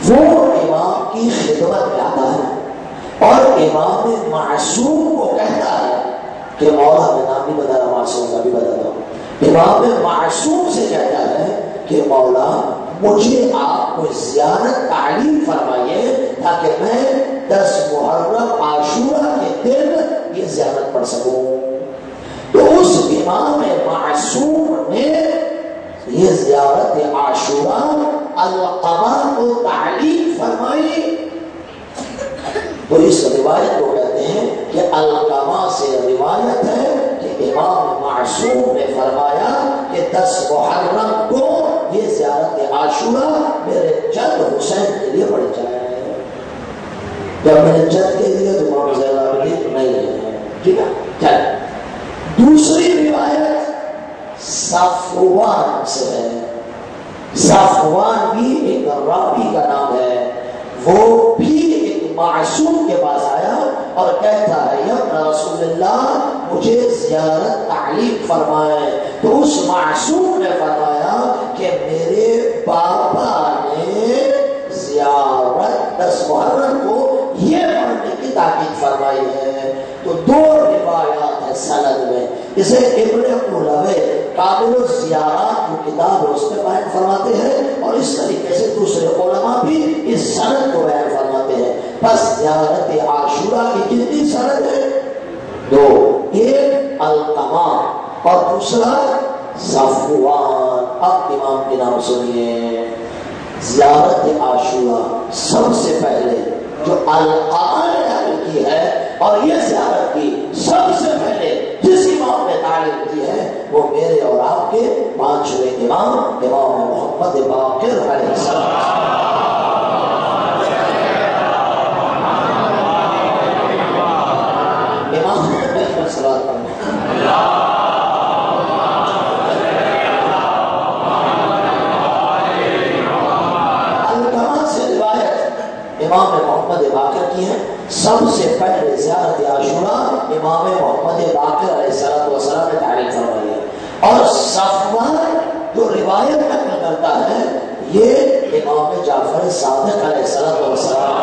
Speaker 3: وہ امام کی خدمت میں آتا ہے اور امام معصوم کو کہتا ہے کہ مولا میں نام نہیں بتا رہا، معصوم کا بھی بتاتا ہوں، امام معصوم سے کہتا ہے کہ مولا مجھے آپ کو زیارت تعلیم فرمائیے تاکہ میں 10 محرم عاشورہ کے دن یہ زیارت پڑھ سکوں۔ تو اس امام معصوم نے یہ زیارت عاشورہ القمہ کو تعلیم فرمائی۔ تو اس روایت کو کہتے ہیں کہ القمہ سے روایت ہے کہ امام معصوم نے فرمایا کہ 10 محرم کو یہ زیارت عاشورہ میرے جد حسین کے لیے پڑھی جائے۔ جب میرے جد کے لیے تو امام زین العابدین نہیں ہے، ٹھیک ہے۔ چل دوسری روایت صفوان سے ہے۔ صفوان بھی ایک راوی کا نام ہے، وہ بھی ایک معصوم کے پاس آیا اور کہتا ہے یا رسول اللہ مجھے زیارت تعلیم فرمائے۔ تو اس معصوم نے فرمایا کہ میرے بابا نے زیارت 10 محرم کو یہ پڑھنے کی تاکید فرمائی ہے۔ تو 2 روایات ہے سند میں، اسے ابن قلوہ قابل الزیارات جو کتاب ہے اس میں بیان فرماتے ہیں اور اس طریقے سے دوسرے علماء بھی اس سند کو بیان فرماتے ہیں۔ بس زیارت عاشورہ کی کتنی سند ہے؟ 2، ایک القمہ اور دوسرا صفوان۔ اب امام کے نام سنیے۔ زیارت عاشورہ سب سے پہلے جو القمہ نے تعلیم کی ہے اور یہ زیارت کی سب سے پہلے جس امام نے تعلیم کی ہے وہ میرے اور آپ کے 5ویں امام محمد باقر علیہ السلام۔ امام محمد باقر کی ہے۔ سب سے پہلے زیارت عاشورہ امام محمد باقر علیہ السلام نے تعلیم فرمائی ہے، اور صفوان جو روایت نقل کرتا ہے یہ امام جعفر صادق علیہ السلام۔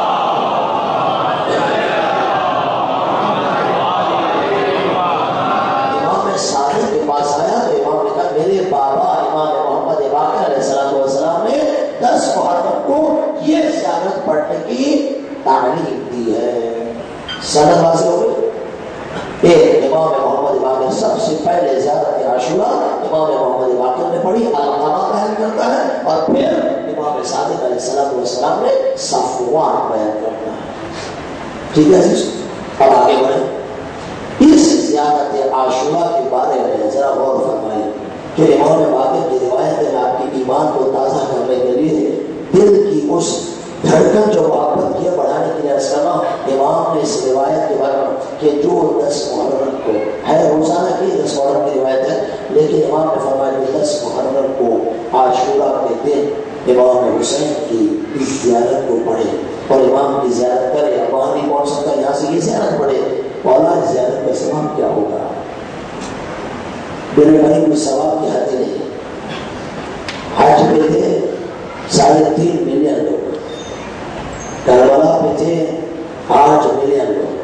Speaker 3: امام صادق کے پاس آیا تو امام نے کہا میرے بابا امام محمد باقر علیہ السلام نے 10 محرم کو یہ زیارت پڑھنے کی تعلیم دی ہے۔ سند واضح ہو گئی۔ ایک امام محمد باقر سب سے پہلے زیارت عاشورہ امام محمد باقر نے پڑھی، القمہ بیان کرتا ہے، اور پھر امام صادق علیہ السلام نے صفوان بیان کرتا ہے۔ ٹھیک ہے جی، اب آگے بڑھیں۔ اس زیارت عاشورہ کے بارے میں ذرا غور فرمائیں کہ امام باقر کی روایت میں آپ کی ایمان کو تازہ کرنے کے لیے دل کی اس دھڑکن جو محبت کی بڑھانے کے لیے امام نے اس روایت کے بارے میں کہ جو 10 محرم کو ہے، روزانہ کی 10 محرم کی روایت ہے، لیکن امام نے فرمایا کہ 10 محرم کو عاشورہ کے دن امام حسین کی زیارت کو پڑھے اور امام کی زیارت کرے۔ اب وہاں نہیں پہنچ سکتا، یہاں سے یہ زیارت پڑھے، مولا زیارت کا ثواب کیا ہوگا؟ میرے بھائی کوئی ثواب کی حد نہیں۔ حج پہ تھے 3.5 ملین لوگ، کربلا پہ تھے 8 ملین لوگ،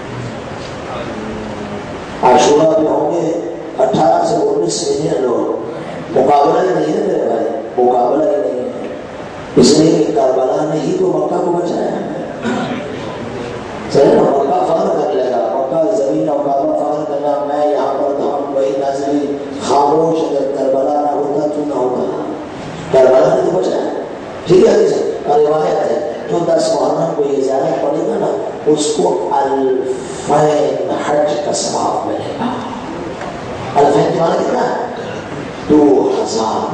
Speaker 3: عاشورہ پہ ہوں گے 18 سے 19 ملین لوگ۔ مقابلہ ہی نہیں ہے میرے بھائی، مقابلہ ہی نہیں ہے، اس لیے کہ کربلا نے ہی تو مکہ کو بچایا ہے۔ چلے نا، مکہ فخر کر لے گا، مکہ زمین اور کعبہ فخر کرنا، میں یہاں پر تو ہم وہی ناظرین خاموش، اگر کربلا نہ ہوتا تو نہ ہوتا، کربلا نے تو بچایا۔ ٹھیک ہے جی، اور روایت ہے جو 10 محرم کو یہ زیارت پڑے گا نا اس کو 2000 حج کا ثواب ملے گا۔ 2000 کے معنی کتنا ہے؟ 2000۔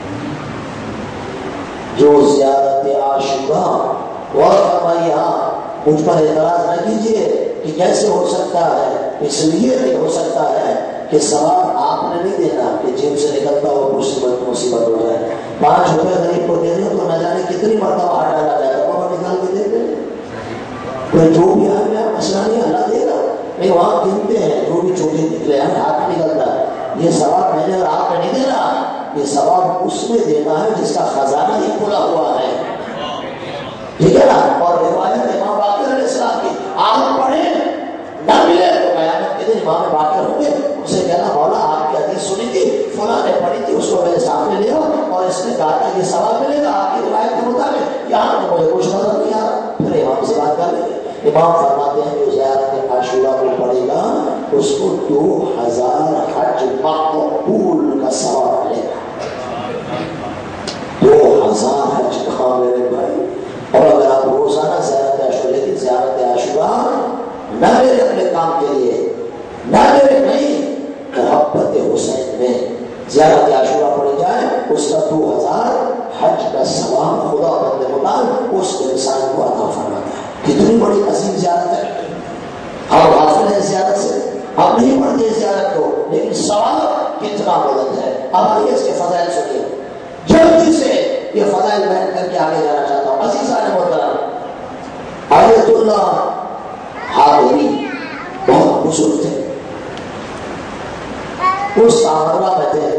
Speaker 3: جو زیارت عاشورہ، اور فرمائیے مجھ پر اعتراض نہ کیجیے کہ کیسے ہو سکتا ہے، اس لیے نہیں ہو سکتا ہے کہ ثواب آپ نے نہیں دینا کہ جیب سے نکلتا ہو مصیبت ہو جائے۔ 5 روپے غریب کو دے دیں تو نہ جانے کتنی مرتبہ ہاتھ ڈالا جائے گا، اور نکال کے دے دیں، کوئی جو بھی آ گیا مسئلہ نہیں، اللہ دے گا۔ نہیں، وہاں گنتے ہیں جو بھی چوٹی نکلے ہمیں ہاتھ نکلتا ہے، یہ ثواب میں نے اور آپ نے نہیں دینا، یہ ثواب اس میں دینا ہے جس کا خزانہ ہی کھلا ہوا ہے۔ ٹھیک ہے نا؟ اور روایت امام باقر علیہ السلام کی، آپ پڑھیں نہ ملے تو قیامت کے دن امام باقر ہوں گے، اسے کہنا مولا آپ کی حدیث سنی تھی، فلاں نے پڑھی تھی، اس کو میرے سامنے لے آؤ اور اس نے کہا تھا یہ ثواب ملے گا آپ کی روایت کے مطابق، یہاں تو مجھے کچھ نظر نہیں آ رہا، پھر امام سے بات کر لیں گے۔ امام فرماتے ہیں جو زیارت عاشورہ کو پڑھے گا اس کو 2000 حج مقبول کا ثواب ملے گا۔ 2000 حج کہاں میرے بھائی؟ اور اگر آپ روزانہ زیارت عاشورہ کی زیارت عاشورہ نہ میرے اپنے کام کے لیے، نہ میرے نہیں، محبت حسین میں زیارت عاشورہ پڑھی جائے، اس کا 2000 حج کا ثواب خدا بند مطالب اس انسان کو عطا فرماتا ہے۔ کتنی بڑی عظیم زیارت ہے، ہم غافل ہیں زیارت سے، ہم نہیں پڑھتے زیارت کو، لیکن ثواب کتنا بلند ہے۔ اب آئیے اس کے فضائل سنیے، جلدی سے یہ فضائل بیان کر کے آگے جانا چاہتا ہوں۔ عزیزان محترم، آیت اللہ حاضری بہت بزرگ تھے، اس سامرہ میں تھے،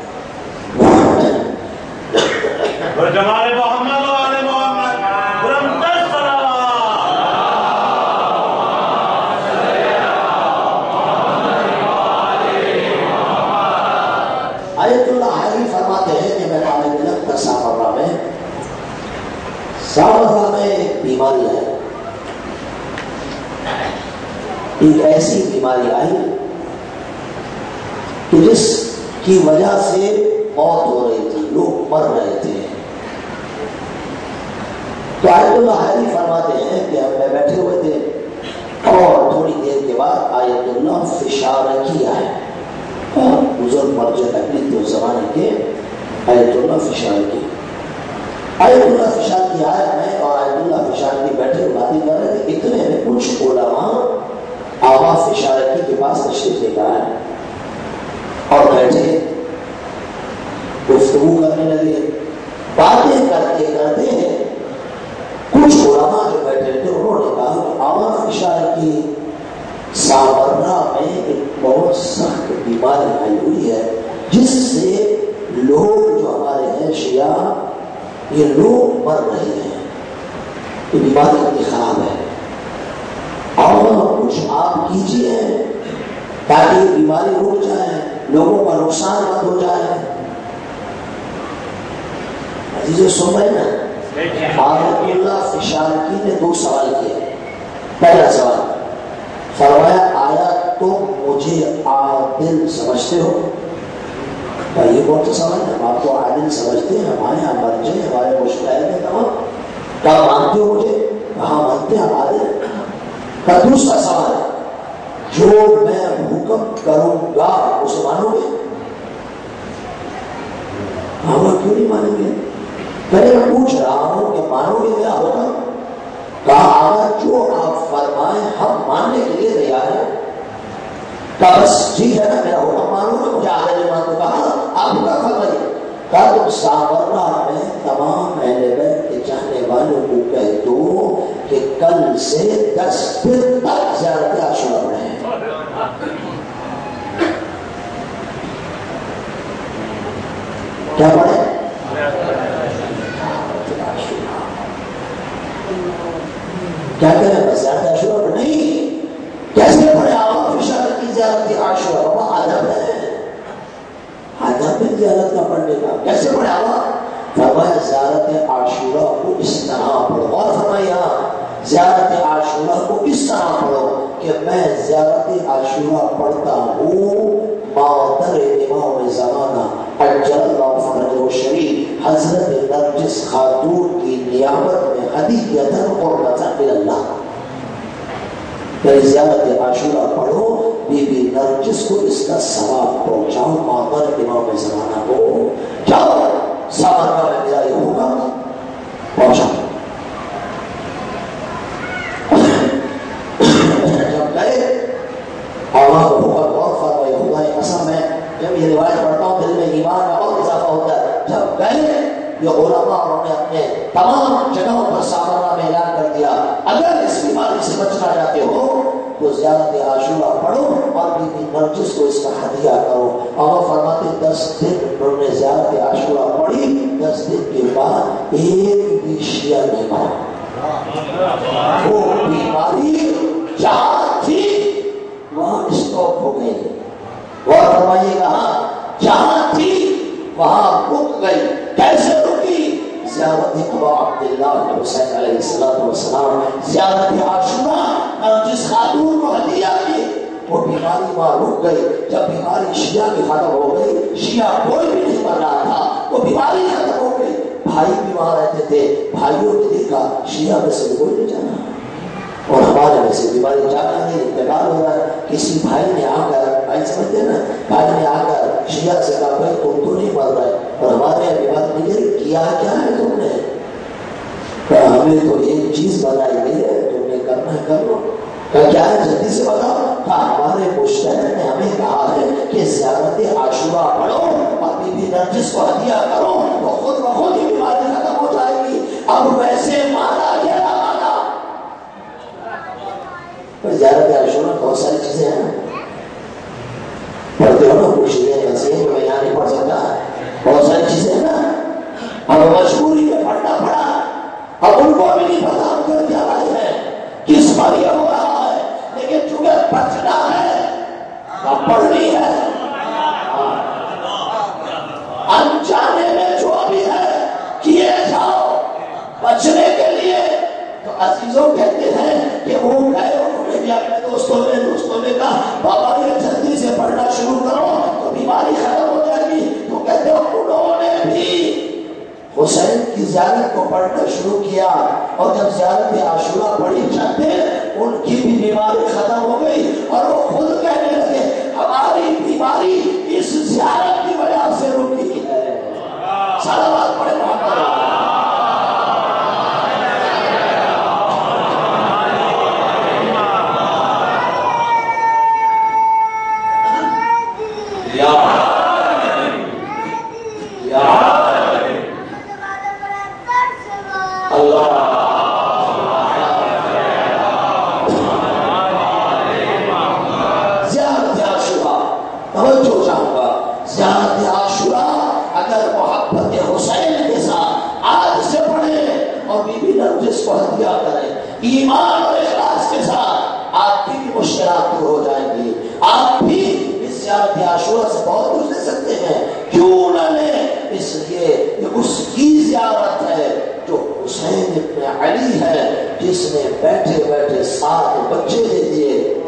Speaker 2: اور جمال محمد و آل محمد بلند
Speaker 3: آیت اللہ حاضری فرماتے ہیں کہ میں طالب علم تھا سامرہ میں، سامرہ میں ایک بیماری ہے، ایک ایسی بیماری آئی کہ جس کی وجہ سے موت ہو رہی تھی، لوگ مر رہے تھے۔ تو آیت اللہ حاضری فرماتے ہیں کہ ہم میں بیٹھے ہوئے تھے اور تھوڑی دیر کے بعد آیت اللہ فشارکی آئے، اور بزرگ مرجع تقلید کے زمانے کے آیت اللہ فشارکی، آیت اللہ فشارکی آئے، میں اور آیت اللہ فشارکی بیٹھے باتیں کر رہے تھے، اتنے میں کچھ علماء آغا فشارکی کے پاس تشریف لے کر آئے اور بیٹھے گفتگو کرنے لگے، باتیں کرتے کرتے کچھ علماء جو بیٹھے تھے انہوں نے کہا کہ آغا فشارکی سامرہ میں ایک بہت سخت بیماری آئی ہوئی ہے جس سے لوگ جو ہمارے ہیں شیعہ، یہ لوگ مر رہے ہیں، یہ بیماری اتنی خراب ہے، اور کچھ آپ کیجیے تاکہ یہ بیماری رک جائے، لوگوں کا نقصان مت ہو جائے۔ عزیزو سن رہے نا، آیت اللہ فشارکی نے 2 سوال کیے۔ پہلا سوال فرمایا آیا تم مجھے عادل سمجھتے ہو؟ یہ بہت تو سوال ہے، آپ کو عادل سمجھتے ہیں؟ ہمارے یہاں مرجع ہمارے مشکل ہے تمام، کیا مانتے ہو مجھے؟ کہاں مانتے ہیں عادل؟ کا دوسرا سوال ہے جو میں حکم کروں گا اسے مانو گے؟ ہم کیوں نہیں مانیں گے؟ میں پوچھ رہا ہوں کہ مانو گے میرا حکم؟ کہا جو آپ فرمائیں ہم ماننے کے لیے تیار ہیں۔ کہا بس ٹھیک ہے نا، میرا حکم مانو گے؟ مجھے عادل مان دو۔ کہا آپ حکم فرمائیے۔ کہا تم سامرہ میں تمام اہل بیت کے چاہنے والوں کو کہہ دو کہ کل سے 10 دن تک زیارت عاشورہ پڑھیں۔ کیا پڑھیں؟ کیا کریں؟ بس زیارت عاشورہ پڑھیں؟ نہیں، کیسے پڑھیں؟ آغا فشارکی زیارت عاشورہ، وہ ادب ہے، ادب ہے زیارت کا پڑھنے کا۔ کیسے پڑھیں آغا؟ فرمایا زیارت عاشورہ کو اس طرح پڑھو، اور فرمایا زیارت عاشورہ کو اس طرح پڑھو کہ میں زیارت عاشورہ پڑھتا ہوں، مادر امام زمانہ اجل اللہ فرجہ شریف حضرت نرجس خاتون کی نیابت میں ہدیۃً قربۃً الی اللہ، کہ زیارت عاشورہ پڑھو، بی بی نرجس کو اس کا ثواب پہنچاؤ، مادر امام زمانہ کو جاؤ سامرہ میں میرا یہ ہوگا پہنچاؤ۔ جب گئے اللہ کو غور فرمائے، خدا کی قسم ہے جب یہ روایت پڑھتا ہوں دل میں ایمان کا بہت اضافہ ہوتا ہے۔ جب گئے یہ علماء انہوں نے اپنے تمام جگہوں پر سامرہ میں اعلان کر دیا اگر اس بیماری سے بچنا چاہتے ہو تو زیارت عاشورہ پڑھو اور بی بی نرجس کو اس کا ہدیہ کرو۔ اور فرماتے 10 دن انہوں نے زیارت عاشورہ پڑھی، 10 دن کے بعد ایک بھی شیعہ نہیں مرا۔ وہ بیماری جہاں تھی وہاں اسٹاپ ہو گئی. اور فرمائیے گا جہاں تھی وہاں رک گئی. کیسے رکی؟ زیارت ابا عبداللہ حسین علیہ السلام، زیارت عاشورہ جس خاتون کو ہدیہ کی، وہ بیماری وہاں رک گئی. جب بیماری شیعہ کی ختم ہو گئی، شیعہ کوئی بھی نہیں مر رہا تھا، وہ بیماری ختم ہو گئی. بھائی بھی وہاں رہتے تھے، بھائیوں نے دیکھا شیعہ میں سے کوئی نہیں جانا، اور ہمارے میں سے بیماری جانا نہیں، انتقال ہو رہا ہے. کسی بھائی نے آ کر، بھائی سمجھتے نا، بھائی نے آ کر شیعہ سے کہا بھائی تم تو نہیں مر رہے، اور ہمارے یہاں بیماری نہیں کیا کیا ہے تم نے؟ ہمیں تو ایک چیز بتائی گئی ہے، تم نے کرنا ہے کر لو. کیا ہے جلدی سے بتاؤ. ہمارے مشتہر نے ہمیں کہا ہے کہ زیارت عاشورہ پڑھو اور بی بی نرجس کو ہدیہ کرو تو خود بخود ہی بیماری ختم ہو جائے گی. اب ویسے مانا گیا مانا. زیارت عاشورہ بہت ساری چیزیں ہیں، پڑھتے ہو نا، کچھ چیزیں ایسی ہیں جو میں یہاں نہیں پڑھ سکتا. بہت ساری چیزیں ہیں نا، اب مجبوری میں پڑھنا پڑا. اب ان کو بھی نہیں پتا ان کیا رائے ہے، کس پر یہ ہو رہا ہے، لیکن چونکہ بچنا ہے اب پڑھنی ہے. انجانے میں جو بھی ہے کیے جاؤ بچنے کے لیے. تو عزیزوں کہتے ہیں کہ وہ گئے، انہوں نے بھی اپنے دوستوں نے کہا بابا یہ جلدی سے پڑھنا شروع کرو تو بیماری ختم ہو جائے گی. تو کہتے ہیں انہوں نے بھی حسین کی زیارت کو پڑھنا شروع کیا، اور جب زیارت عاشورہ پڑھی جاتے ان کی بھی بیماری ختم ہو گئی. اور وہ خود کہنے لگے ہماری بیماری اس زیارت کی وجہ سے رکی ہے. صلوات پڑھے محمد. ایمان اور اخلاص کے ساتھ آپ کی بھی مشکلات دور ہو جائیں گی. آپ بھی اس زیارت عاشورہ سے بہت کچھ لے سکتے ہیں. کیوں نہ لیں؟ اس لیے یہ اس کی زیارت ہے جو حسین ابن علی ہے، جس نے بیٹھے بیٹھے 7 بچے دے دیے،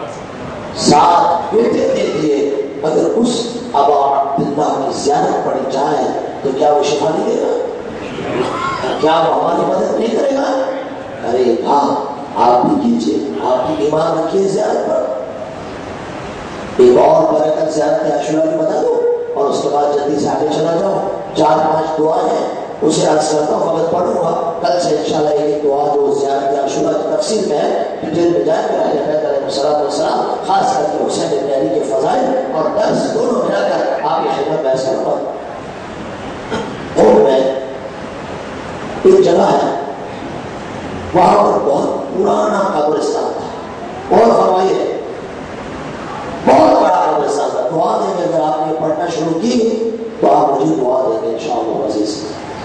Speaker 3: 7 بیٹے دے دیے. اگر اس ابا عبداللہ کی زیارت پڑھی جائے تو کیا وہ شفا نہیں دے گا؟ کیا وہ ہماری مدد نہیں کرے گا؟ ارے آپ بھی کیجیے، آپ بھی ایمان رکھیے زیارت پر. ایک اور برکت زیارت عاشورہ کی بتا دو اور اس کے بعد جلدی سے آگے چلا جاؤ. 4-5 دعائیں ہیں، اسے عرض کرتا ہوں، وقت پڑھوں گا. کل سے انشاءاللہ ایک دعا جو زیارت عاشورہ کی تفسیر میں ہے ڈیٹیل میں جائیں گے. اہل بیت علیہ السلام خاص کر کے حسین ابن علی کے فضائل اور درس دونوں ملا کر آپ کی خدمت میں کروں گا. اور میں ایک جگہ ہے وہاں پر بہت پرانا قبرستان تھا، اور فرمائیے بہت بڑا قبرستان تھا. دعا دیں گے، اگر آپ نے پڑھنا شروع کی تو آپ مجھے دعا دیں گے انشاءاللہ عزیز.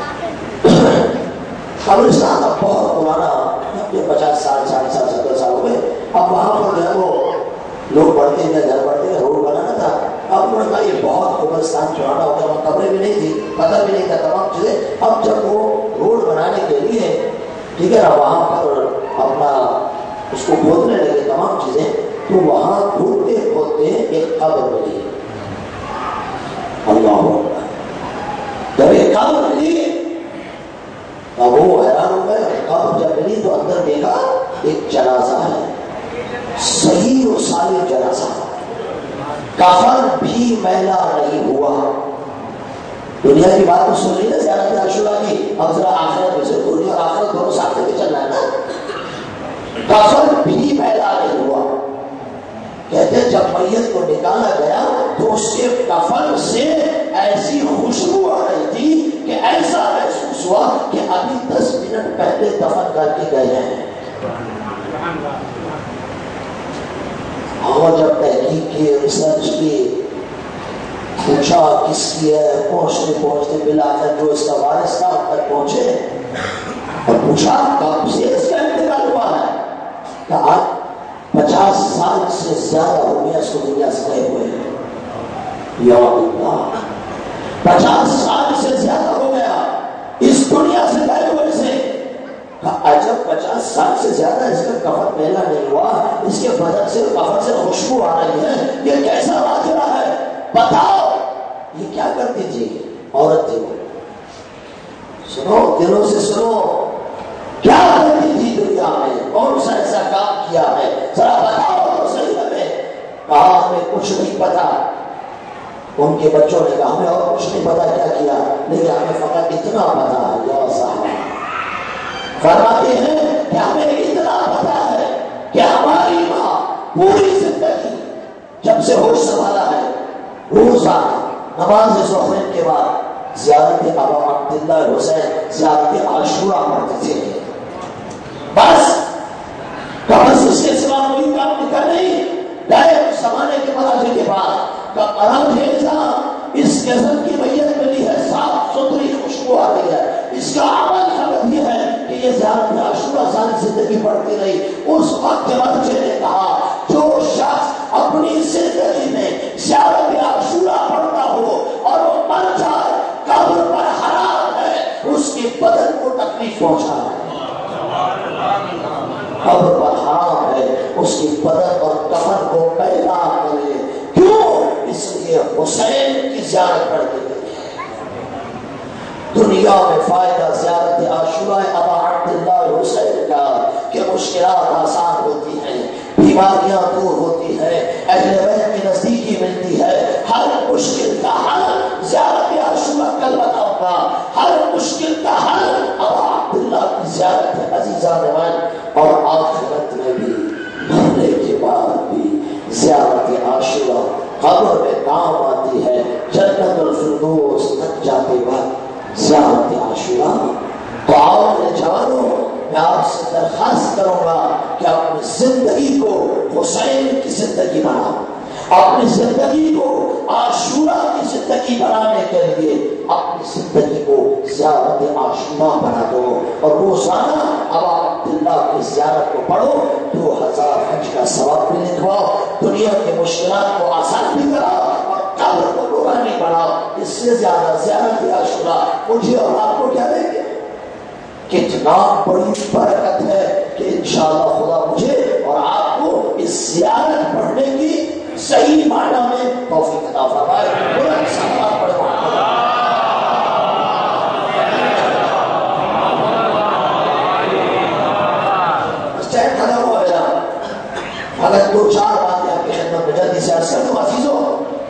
Speaker 3: قبرستان تھا بہت پرانا، 50 سال 60 سال 70 سال ہو گئے. اب وہاں پر جو ہے وہ لوگ پڑھتے ہیں، گھر پڑھتے ہیں، روڈ بنانا تھا. اب انہوں نے کہا یہ بہت قبرستان پرانا ہو گیا، وہاں قبریں بھی نہیں تھی، پتہ بھی نہیں تھا تمام چیزیں. اب جب وہ روڈ بنانے کے لیے ٹھیک ہے نا وہاں پر اپنا اس کو کھودنے لگے تمام چیزیں، تو وہاں ڈھونڈتے کھودتے ایک قبر ملی. اللہ اکبر. جب ایک قبر ملی اب وہ حیران ہو گئے. قبر جب ملی تو اندر دیکھا ایک جنازہ ہے، صحیح و صالح جنازہ، کفن بھی میلا نہیں ہوا. دنیا کی بات تو سن لی نا زیارت عاشورہ کی، اب ذرا آخرت میں سے دنیا اور آخرت دونوں ساتھ لے کے چلنا ہے نا. کفن بھی میلا نہیں ہوا. کہتے جب میت کو نکالا گیا تو اس کے کفن سے ایسی خوشبو آ رہی تھی کہ ایسا محسوس ہوا کہ ابھی 10 منٹ پہلے دفن کر کے گئے ہیں. اور جب تحقیق کی، ریسرچ کی، پوچھا کس کی ہے، پہنچتے پہنچتے بلا کر جو اس کا وارث تھا ان تک پہنچے. اور پوچھا کب سے اس کا انتقال ہوا ہے؟ کہا 50 سال سے زیادہ ہو گیا اس کو دنیا سے گئے ہوئے ہیں. یا اللہ 50 سال سے زیادہ ہو گیا اس دنیا سے گئے ہوئے سے. عجب 50 سال سے زیادہ اس کا کفن پہلا نہیں ہوا, اس کے بدن سے کفن سے خوشبو آ رہی ہے, یہ کیسا واقعہ ہے؟ بتاؤ یہ کیا کرتی تھی؟ عورت تھی وہ. سنو دلوں سے سنو, کیا کرتی تھی دنیا میں, کون سا ایسا کام کیا ہے, ذرا بتاؤ تو صحیح ہمیں. کہا ہمیں کچھ نہیں پتا. ان کے بچوں نے کہا ہمیں اور کچھ نہیں پتا کیا کیا, لیکن ہمیں فقط اتنا پتا ہے. یا صاحب فرماتے ہیں کہ ہمیں اتنا پتا ہے کہ ہماری ماں پوری زندگی جب سے ہوش سنبھالا ہے روزانہ نماز ظہر کے بعد زیارت ابا عبداللہ حسین زیارت عاشورہ پڑھتے تھے. بس بس اس کے سوا کوئی کام نکل نہیں گئے. اس زمانے کے مراجع کے بعد اس قسم کی میت ملی ہے, صاف ستھری خوشبو آ رہی ہے. اس کا عمل حالت یہ ہے کہ یہ زیارت عاشورہ ساری زندگی پڑھتی رہی. اس وقت کے بچے نے کہا جو شخص اپنی زندگی میں زیارت عاشورہ پڑھتا ہو اور وہ مر جائے قبر پر حرام ہے, اس کے بدن کو تکلیف پہنچا ہے. قبر پر حرام ہے, اس کی بدن اور کفن کو پیدا کرے. کیوں؟ اس لیے حسین کی زیارت پڑھتے تھے. دنیا میں فائدہ زیارت عاشورہ ابا عبداللہ حسین کا کہ مشکلات آسان ہوتی ہیں, بیماریاں دور ہوتی ہیں, اہل بیت کی نزدیکی ملتی ہے. ہر مشکل کا حل زیارت عاشورہ کل بتاؤں گا. ہر مشکل کا حل ابا عبداللہ کی زیارت عزیزان من. اور آخرت میں بھی مرنے کے بعد بھی زیارت عاشورہ قبر میں کام آتی ہے. جنت الفردوس تک جاتے وقت زیارت عاشورہ. تو آؤ میرے جوانوں, میں آپ سے درخواست کروں گا کہ اپنی زندگی کو حسین کی زندگی بناؤ, اپنی زندگی کو عاشورہ کی زندگی بنانے کے لیے اپنی زندگی کو زیارت عاشورہ بنا دو. اور روزانہ ابا عبداللہ کی زیارت کو پڑھو, 2000 حج کا ثواب بھی لکھواؤ, دنیا کی مشکلات کو آسان بھی کراؤ اور قبر کو نورانی بناؤ. اس سے زیادہ زیارت عاشورہ مجھے اور آپ کو کیا دیں گے؟ کتنا بڑی برکت ہے کہ انشاءاللہ خدا مجھے اور آپ کو اس زیارت پڑھنے کی صحیح معنی میں توفیق عطا فرمائے. بلند صلوات پڑھو. اسٹینڈ کھڑا ہوا میرا, اگر 2-4 باتیں آپ کی خدمت میں جلدی سے عرض کر دوں. عزیزوں,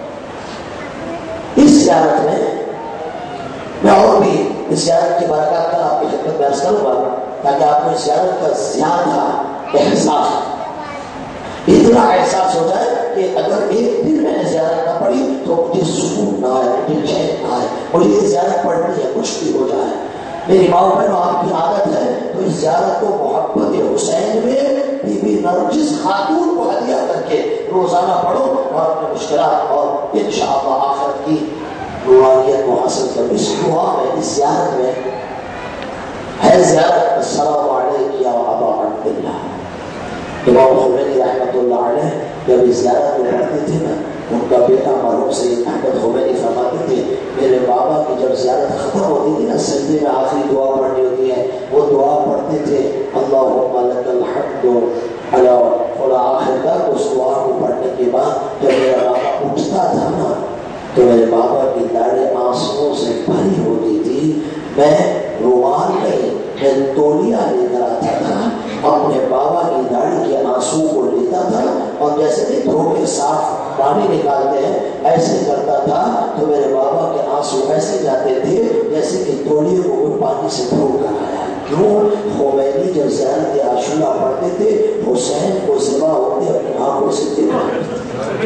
Speaker 3: اس زیارت میں اور بھی اس زیارت کی برکات کا آپ کی خدمت میں عرض کروں گا تاکہ آپ کو اس زیارت کا زیادہ احساس, اتنا احساس ہو جائے کہ اگر ایک دن میں نے زیارت نہ پڑھی تو مجھے سکون نہ آئے, مجھے چین نہ آئے, مجھے یہ زیارت پڑھنی ہے, کچھ بھی ہو جائے. میری ماں بہنوں آپ کی عادت ہے تو اس زیارت کو محبت حسین میں بی بی نرجس خاتون کو ہدیہ کر کے روزانہ پڑھو اور اپنے مشکلات اور انشاءاللہ آخرت کی روحانیت کو حاصل کرو. اس دعا میں, اس زیارت میں ہے زیارت السلام علیک یا ابا عبداللہ. امام خمینی رحمۃ اللہ علیہ جب اس زیارت میں پڑھتے تھے نا, ان کا بیٹا مرحوم سید احمد خمینی فرماتے تھے میرے بابا کی جب زیارت ختم ہوتی تھی نا, سجدے میں آخری دعا پڑھنی ہوتی ہے, وہ دعا پڑھتے تھے اللہم لک الحمد علی فلا آخر تک. اس دعا کو پڑھنے کے بعد جب میرا بابا اٹھتا تھا نا تو میرے بابا کی داڑھی آنسوؤں سے بھری ہوتی تھی. میں رومال نہیں, میں تولیہ لے کر آتا تھا, اپنے بابا کی داڑھی کے آنسو کو لیتا تھا اور جیسے نہیں دھو کے صاف پانی نکالتے ہیں ایسے کرتا تھا. تو میرے بابا کے آنسو ایسے جاتے تھے جیسے کہ تولیے کو کوئی پانی سے دھو کر آیا. کیوں؟ خمینی جب زیارت عاشورہ پڑھتے تھے حسین کو ذبح ہوتے اپنی آنکھوں سے دیکھتے.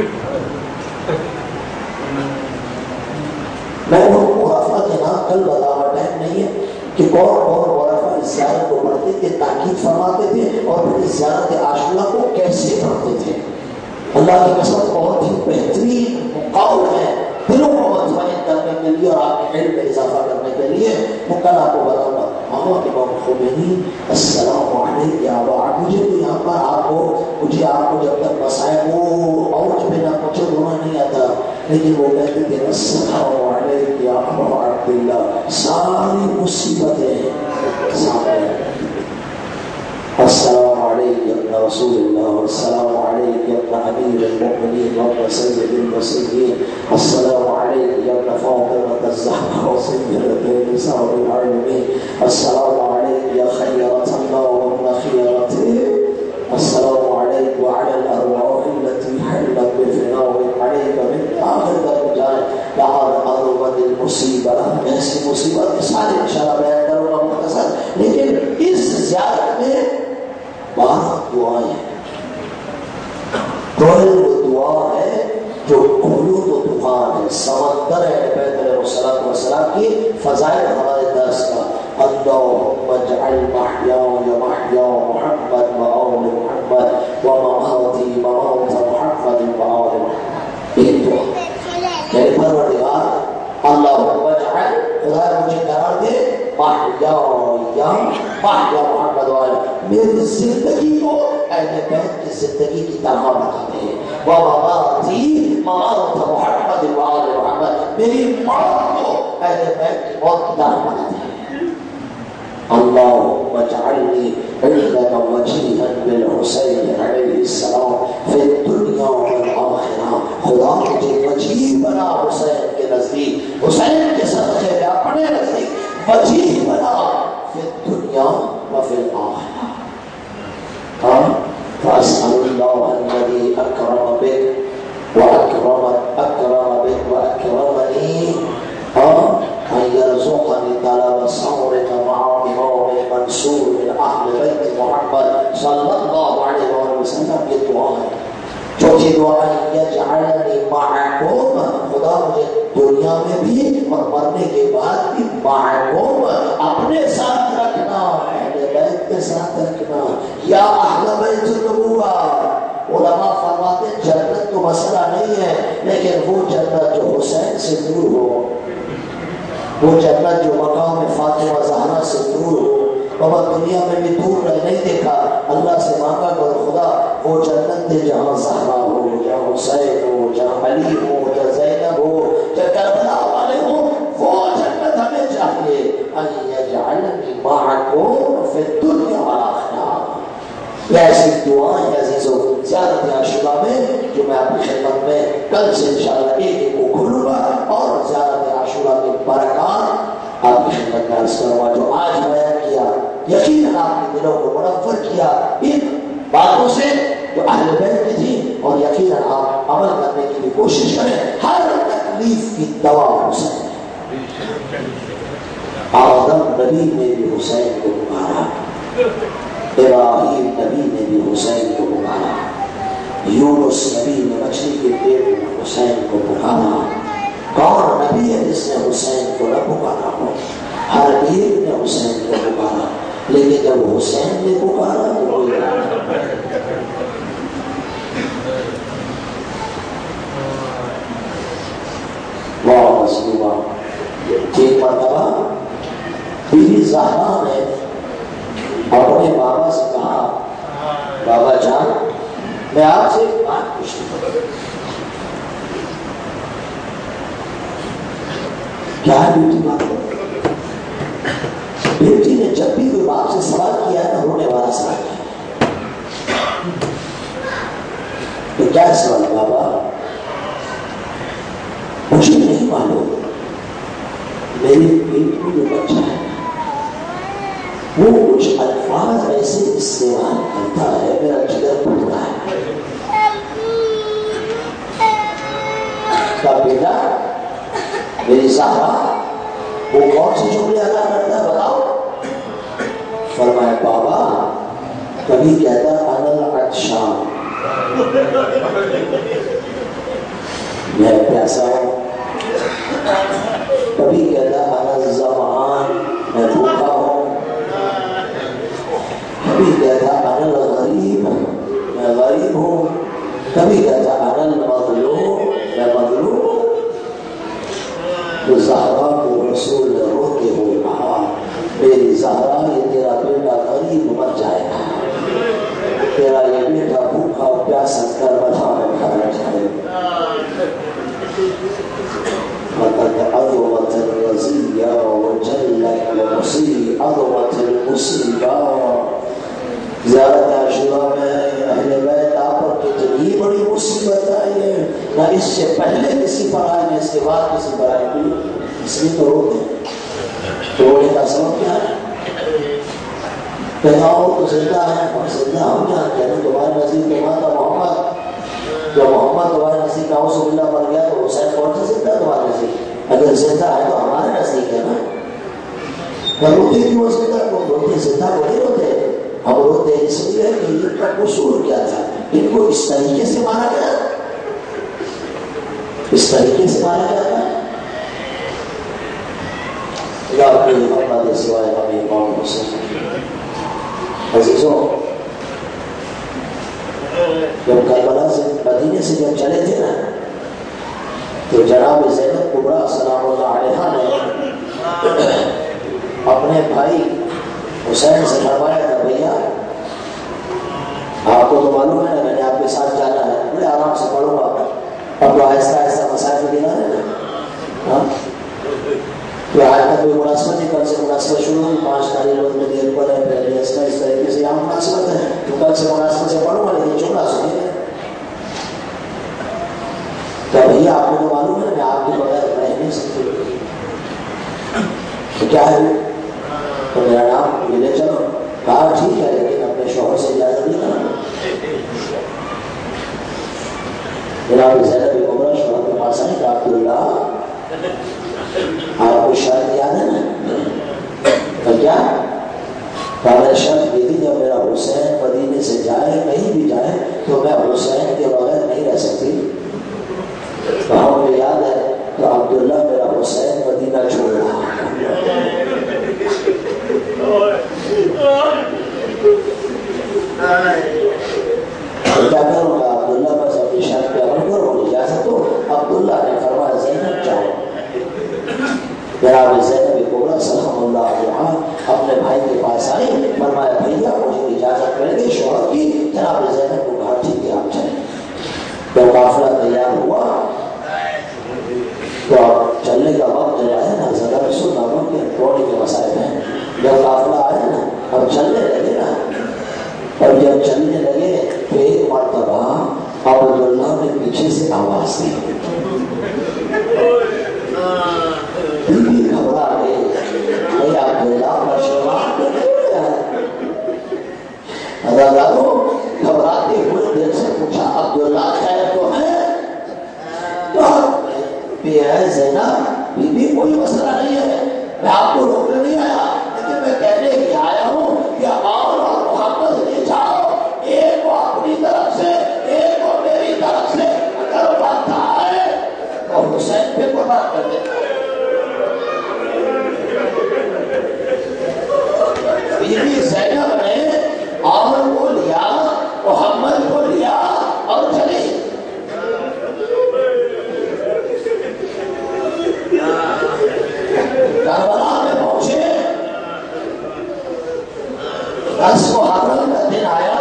Speaker 3: میں ان غرفہ کے نام کل بتاوا, ٹائم نہیں ہے کہ کون کون غرفہ اس زیارت کو پڑھتے تھے, تاکید فرماتے تھے اور پھر اس زیارت عاشورہ کو کیسے پڑھتے تھے. اللہ کی قسم بہت ہی بہترین مقام ہے دلوں کو مطمئن کرنے کے لیے اور آپ کے علم میں اضافہ کرنے کے لیے. وہ کل آپ کو بتاؤں گا. امام خمینی السلام علیکم یا ابا، مجھے تو یہاں پر آپ کو جب تک مسائل وہ اوج میں نہ پہنچے رونا نہیں آتا، لیکن وہ کہتے تھے السلام علیکم یا ابا عبداللہ، ساری مصیبتیں سامنے، السلام علیکم رسول اللہ، السلام علیکم امیر المؤمنین و سید المرسلین، السلام علیکم فاطمة الزہرا وسیدۃ نساء العالمین، السلام علیکم خیرۃ اللہ وابن خیرتہ، السلام علیکم وعلی الارواح التي حلت بفناء علیک من آخر تک جائے لحظ عظمت المصیبہ، ایسی مصیبت سارے انشاءاللہ بیان کروں گا مختصر، لیکن اس زیارت میں 12 دعائیں ہیں۔ وہ دعا ہے جو خلود و طوفان ہے، سمندر ہے نبی علیہ الصلوۃ والسلام کی فضائل ہمارے درس کا، اللہم اجعل محیاي محیا محمد وآل محمد ومماتی ممات محمد وآل محمد۔ ایک دعا میرے پروردگار اللہم اجعل، خدا مجھے قرار دے محیاي محیا محمد وآل، میری زندگی کو اہل بیت کی زندگی کی طرح بنا دے، ومماتی ممات محمد وآل محمد، میری موت کو اہل بیت کی موت کی طرح بنا دے۔ اللهم اجعلني عندك وجيها بالحسين عليه السلام في الدنيا والآخرة، خدا مجھے وجیح بنا حسین کے نزدیک، حسین کے صدقے میں اپنے نزدیک وجیح بنا في الدنيا وفي الآخرة۔ فأسأل الله الذي أكرم بك وأكرمني أن يرزقني طلب صورك مع إمام منصور من أهل بيت محمد صلى الله عليه وسلم، یہ دعا ہے۔ چوتھی دعا ہے یجعلنی معکم، خدا مجھے دنیا میں بھی اور مرنے کے بعد بھی معکم اپنے ساتھ رکھنا، اہل بیت کے ساتھ رکھنا، یا اہل بیت النبوہ۔ علماء فرماتے ہیں جنت تو مسئلہ نہیں ہے، لیکن وہ جنت جو حسین سے دور ہو، وہ جنت جو مقام فاطمہ زہرا سے دور ہو، بابا دنیا میں بھی دور نہیں دیکھا، اللہ سے مانگا کرو خدا وہ جنت دے جہاں زہرا ہو، جہاں حسین ہو، جہاں علی ہو، جہاں زینب ہو، جہاں کربلا والے ہو، وہ جنت ہمیں چاہیے۔ ان یجعلنی معکم فی الدنیا والآخرہ۔ یہ ایسی دعائیں عزیزو زیارت عاشورہ میں جو میں آپ کی خدمت میں کل سے انشاءاللہ ایک کو کھولوں گا، اور زیارت عاشورہ کی برکات آپ کی خدمت میں عرض کروں گا، جو آج بیان کیا یقیناً آپ کے دلوں کو منور کیا ان باتوں سے جو اہل بیت کی تھی، اور یقیناً آپ عمل کرنے کی بھی کوشش کریں۔ ہر تکلیف کی دوا حسین ہے۔ آدم نبی نے بھی حسین کو پکارا، ابراہیم نبی نے بھی حسین کو پکارا، یونس نبی نے مچھلی کے پیٹ میں حسین کو پکارا۔ کون نبی ہے جس نے حسین کو نہ پکارا ہو؟ ہر ایک نے حسین کو پکارا، لیکن جب حسین نے پکارا تو کوئی ایک مرتبہ بیوی زہرا نے اپنے بابا سے کہا، بابا جان میں آپ سے ایک بات پوچھتی ہوں، کیا ہے بیٹی بات؟ بیٹی نے جب بھی کوئی باپ سے سوال کیا ہے نہ رونے والا سوال کیا، تو کیا سوال ہے بابا؟ مجھے نہیں معلوم، میری پیٹ میں جو بچہ ہے وہ کچھ الفاظ ایسے استعمال کرتا ہے، میرا جگر پھوٹتا ہے۔ کہا بیٹا میری زہرا وہ کون سی جملے ادا کرتا ہے بتاؤ؟ فرمایا بابا کبھی کہتا انا العطشان، میں پیاسا ہوں، کبھی کہتا انا الظمآن، میں بھوکا ہوں، کبھی کہتا انا الغریب، میں غریب ہوں، کبھی کہتا انا المظلوم، میں مظلوم ہوں۔ تو زہرا کو رسول نے روتے ہوئے کہا میری زہرا مصیبت آئی ہے، نہ اس سے پہلے کسی پر آئے نہ اس کے بعد کسی پر آئے، اس لیے تو روتے رونے کا سبب کیا ہے؟ پیدا ہو تو زندہ ہے اور زندہ ہو جاتے ہیں. تمہارے نزدیک تمہارا محمد، جو محمد تمہارے نزدیک نعوذ باللہ مر گیا تو حسین کون سا زندہ تمہارے نزدیک؟ اگر زندہ ہے تو ہمارے نزدیک ہے نا. روتے کیوں زندہ کو؟ روتے زندہ کو نہیں روتے، ہم روتے اس لیے کہ ان کا قصور کیا تھا، ان کو اس طریقے سے مارا گیا، اس طریقے سے مارا گیا تھا. اللہ کے محمد سوائے ہمیں امام حسین. عزیزوں، جب کربلا سے مدینے سے جب چلے تھے نا تو جناب زینب کبریٰ سلام اللہ علیہا نے اپنے بھائی حسین سے فرمایا تھا، بھیا آپ کو تو معلوم ہے نا میں نے آپ کے ساتھ جانا ہے، بڑے آرام سے پڑھوں گا، اب تو آہستہ آہستہ مسائل دینا ہے نا. آج تک کوئی مناسبت نہیں، کل سے مناسبت شروع ہوئی، 5 تاریخ روز میں دیر پر ہے، پہلے اس طریقے سے یہاں مناسبت ہے تو کل سے مناسبت سے پڑھوں گا، لیکن جملہ سنیے. تو بھیا آپ کو تو معلوم ہے میں آپ کے بغیر رہ نہیں سکتی، تو کیا ہے تو میرا نام ملے چلو. کہا ٹھیک ہے لیکن اپنے شوہر سے اجازت نہیں کرنا. جناب زینب کبریٰ شوہر کے پاس آئے کہ عبداللہ آپ کو شرط یاد ہے نا؟ تو کیا پہلے شرط یہ تھی جب میرا حسین مدینے سے جائے کہیں بھی جائے تو میں حسین کے بغیر نہیں رہ سکتی. تو ہمیں یاد ہے تو عبداللہ میرا حسین مدینہ چھوڑ رہا. کیا کروں گا؟ عبداللہ بس اپنی شرط پہ عمل کرو، اجازت دو. عبداللہ نے فرمایا زینب جاؤ. جناب زینب کبریٰ سلام اللہ علیہا اپنے بھائی کے پاس آئی، فرمایا بھیا مجھے اجازت مل گئی شوہر کی. جناب زینب کو کہا ٹھیک ہے آپ چلیں. جب قافلہ تیار ہوا تو اب چلنے کا وقت جو ہے نا ذرا رسول ناموں کے توڑنے کے مسائل ہیں. جب قافلہ آیا نا اب چلنے لگے نا، اور جب چلنے لگے تو ایک مرتبہ عبداللہ نے پیچھے سے آواز دی. گھبرا گئے، عبداللہ مشروعات گھبراتے ہوئے دل سے پوچھا عبداللہ خیر تو ہے؟ زینب بی بی کوئی مسئلہ نہیں ہے، میں آپ کو روکنے نہیں آیا، لیکن میں کہنے کے آیا ہوں کہ اور محمد لے جاؤ، ایک کو اپنی طرف سے ایک کو میری طرف سے، اگر بنتا ہے تو حسین پہ قربان کر دیتا. بی بی زینب نے عمر کو لیا، محمد کو لیا اور چلی. کربلا میں پہنچے، 10 محرم کا دن آیا،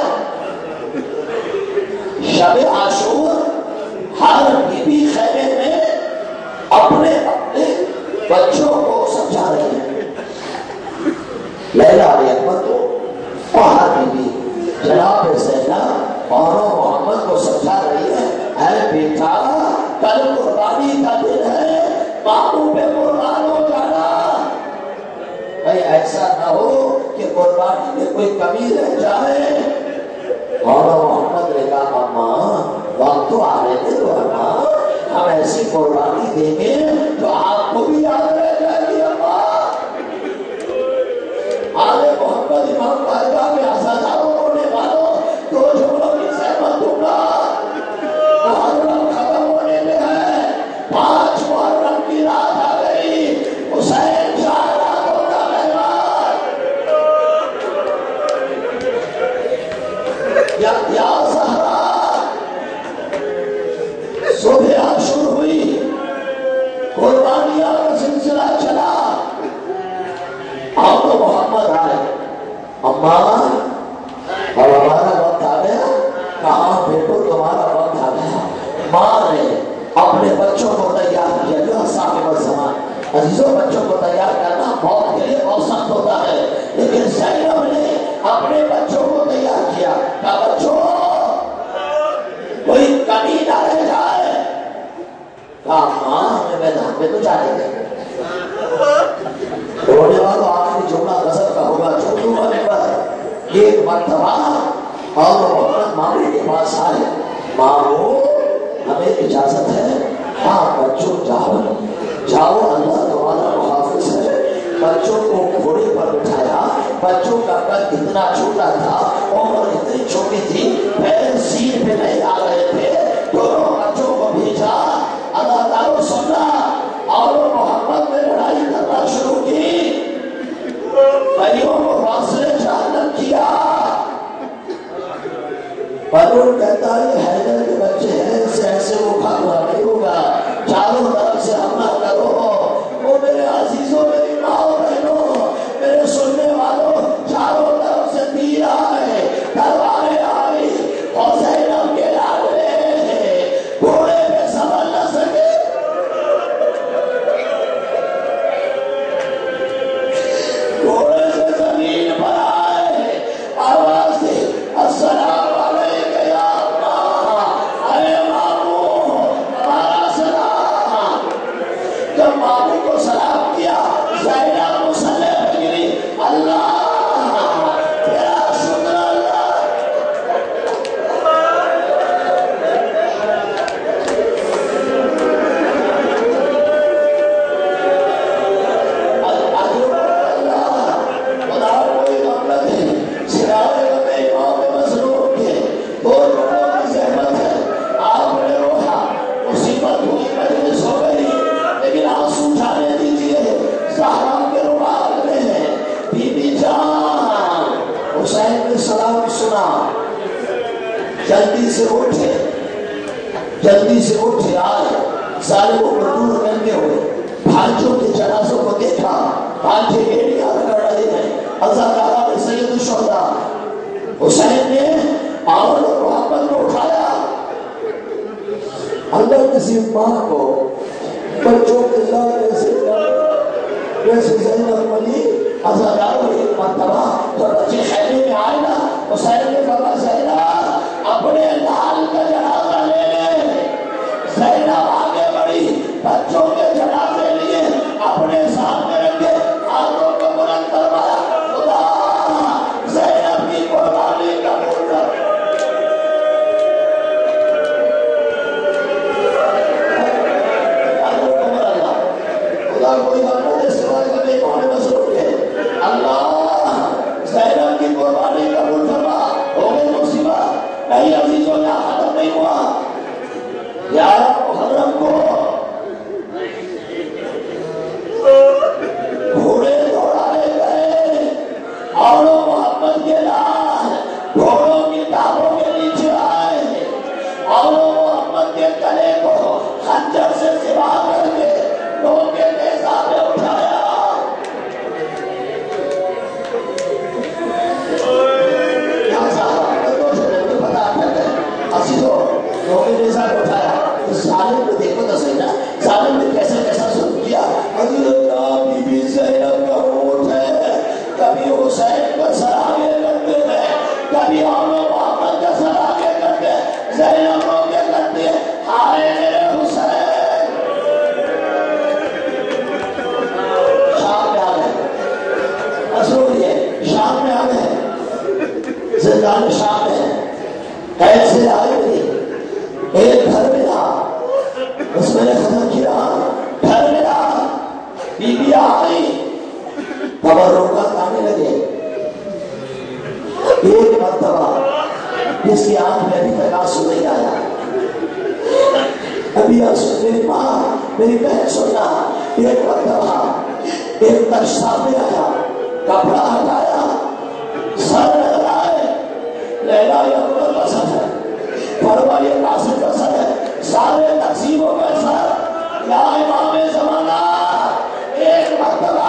Speaker 3: شب عاشور. ہر بی بی خیمے میں اپنے اپنے بچوں کو سمجھا رہی ہے. لیلا علی اکبر کو اور ہر بی بی جناب زینب اور محمد کو سمجھا رہی ہے، اے بیٹا کل قربانی کا دن ہے، بابو پہ قربان ہو جانا. بھائی ایسا نہ ہو کہ قربانی میں کوئی کمی رہ جائے. اور محمد نے کہا ماما وقت تو آنے دے دو اما، ہم ایسی قربانی دیں گے تو آپ کو بھی یاد رہ جائے گی. اما آل محمد امام باقا میں آزاداروں ہونے والوں 2 جملوں کی سہمت دوں گا. محرم ختم ہونے میں ہے، 5 محرم کی رات آ گئی، حسین شاہ راتوں کا مہمان. یا زہرا صبح عاشور ہوئی، قربانیاں کا سلسلہ چلا. اب تو محمد آئے، اماں اور ہمارا وقت آ گیا. کہاں بیٹو تمہارا وقت آ گیا. ماں نے اپنے بچوں کو تیار کیا. جو صاحب الزمان عزیزوں، بچوں کو تیار کرنا بہت کے لیے بہت سخت ہوتا ہے، لیکن زینب نے اپنے بچوں کو تیار کیا. کہا بچوں کوئی کمی نہ رہ جائے. کہا ماں ہمیں میدان میں تو جانے دیں. رونے والوں آخری جملہ غضب کا ہوگا چھوٹو ہونے پر ایک مرتبہ اور محمد مامے کے پاس آئے. مامو ہمیں اجازت ہے. ہاں بچوں جاؤ جاؤ اللہ تمہارا محافظ ہے. بچوں کو گھوڑے پر بٹھایا. بچوں کا قد اتنا چھوٹا تھا عمر اتنی چھوٹی تھی پیر سین پہ نہیں آ رہے تھے. دونوں بچوں کو بھیجا. اللہ تعالیٰ سننا اور محمد نے لڑائی کرنا شروع کی. بھائیوں کو فاصلے جہنم کیا. بلور کہتا ہے حیدر کے بچے ہیں ایسے ایسے وہ بھاگنا نہیں ہوگا. چاروں طرف سے حملہ کرو. وہ میرے عزیزوں میری ماں بہنوں میرے سننے والوں چاروں طرف سے تیر آئے تلواریں آئی. حسین کے لاڈلے گھوڑے پہ سنبھل نہ سکے. گھوڑے سے زمین پر آئے. آواز دی السلام جلدی سے اٹھے آئے. سارے وہ مردور کرتے ہوئے بھانجوں کے جنازوں کو دیکھا. بھانجے بیڑیاں رگڑ رہے ہیں. عزادارہ سید الشہداء حسین نے اور محمد کو اٹھایا. اللہ کسی ماں کو بچوں کے ساتھ جیسے زینب علی عزادارہ ایک مرتبہ تو بچے خیمے میں آئے نا. حسین نے کہا زینب اپنے لال کا جنازہ لے لے. زینب آگے بڑھی بچوں کے جنازے لیے اپنے سامنے رکھے. ہاتھوں کو بلند کروایا. خدا زینب کی قربانی قبول کر. خدا کوئی غلط سوائے کبھی کون مصروف ہے. اللہ زینب کی قربانی قبول فرما. ہو گئی مصیبت نہیں عزیزوں کا ختم نہیں ہوا. یار محرم کو گھوڑے دوڑائے گئے اور محمد کے لال گھوڑوں کی ٹانگوں کے نیچے آئے اور محمد کے گلے کو خنجر سے سوا کر کے لوگوں کے نیزہ پہ اٹھایا. کیا صاحب تو شروع پتا کر گئے عزیزوں لوگوں کے نیزہ پہ اٹھایا. ظالم کو دیکھو تو صحیح نا ظالم نے کیسا کیسا سلوک کیا. بی بی زینب کا اونٹ ہے. کبھی حسین کا سر آگے کرتے ہیں کبھی اور محمد کا سر آگے کرتے. زینب کو کیا کرتے ہیں ہائے میرے حسین. شام میں آ گئے. مسرور یہ شام میں آ گئے. زندان شام میں قید سے آئے تھے. ایک گھر میں تھا اس میں نے ختم کیا. گھر میں رہا. بی بی آئی تبرکات آنے لگے. ایک مرتبہ جس کی آنکھ میں ابھی تک آنسو نہیں آیا. ابھی آنسو میری ماں میری بہن سننا. ایک مرتبہ ایک تر سامنے آیا. کپڑا ہٹایا. سر نظر آئے. لیلا یا عمر کا سر ہے. پروا یہ قاسم کا سر ہے. سارے تقسیموں کا سر. یا امام زمانہ ایک مرتبہ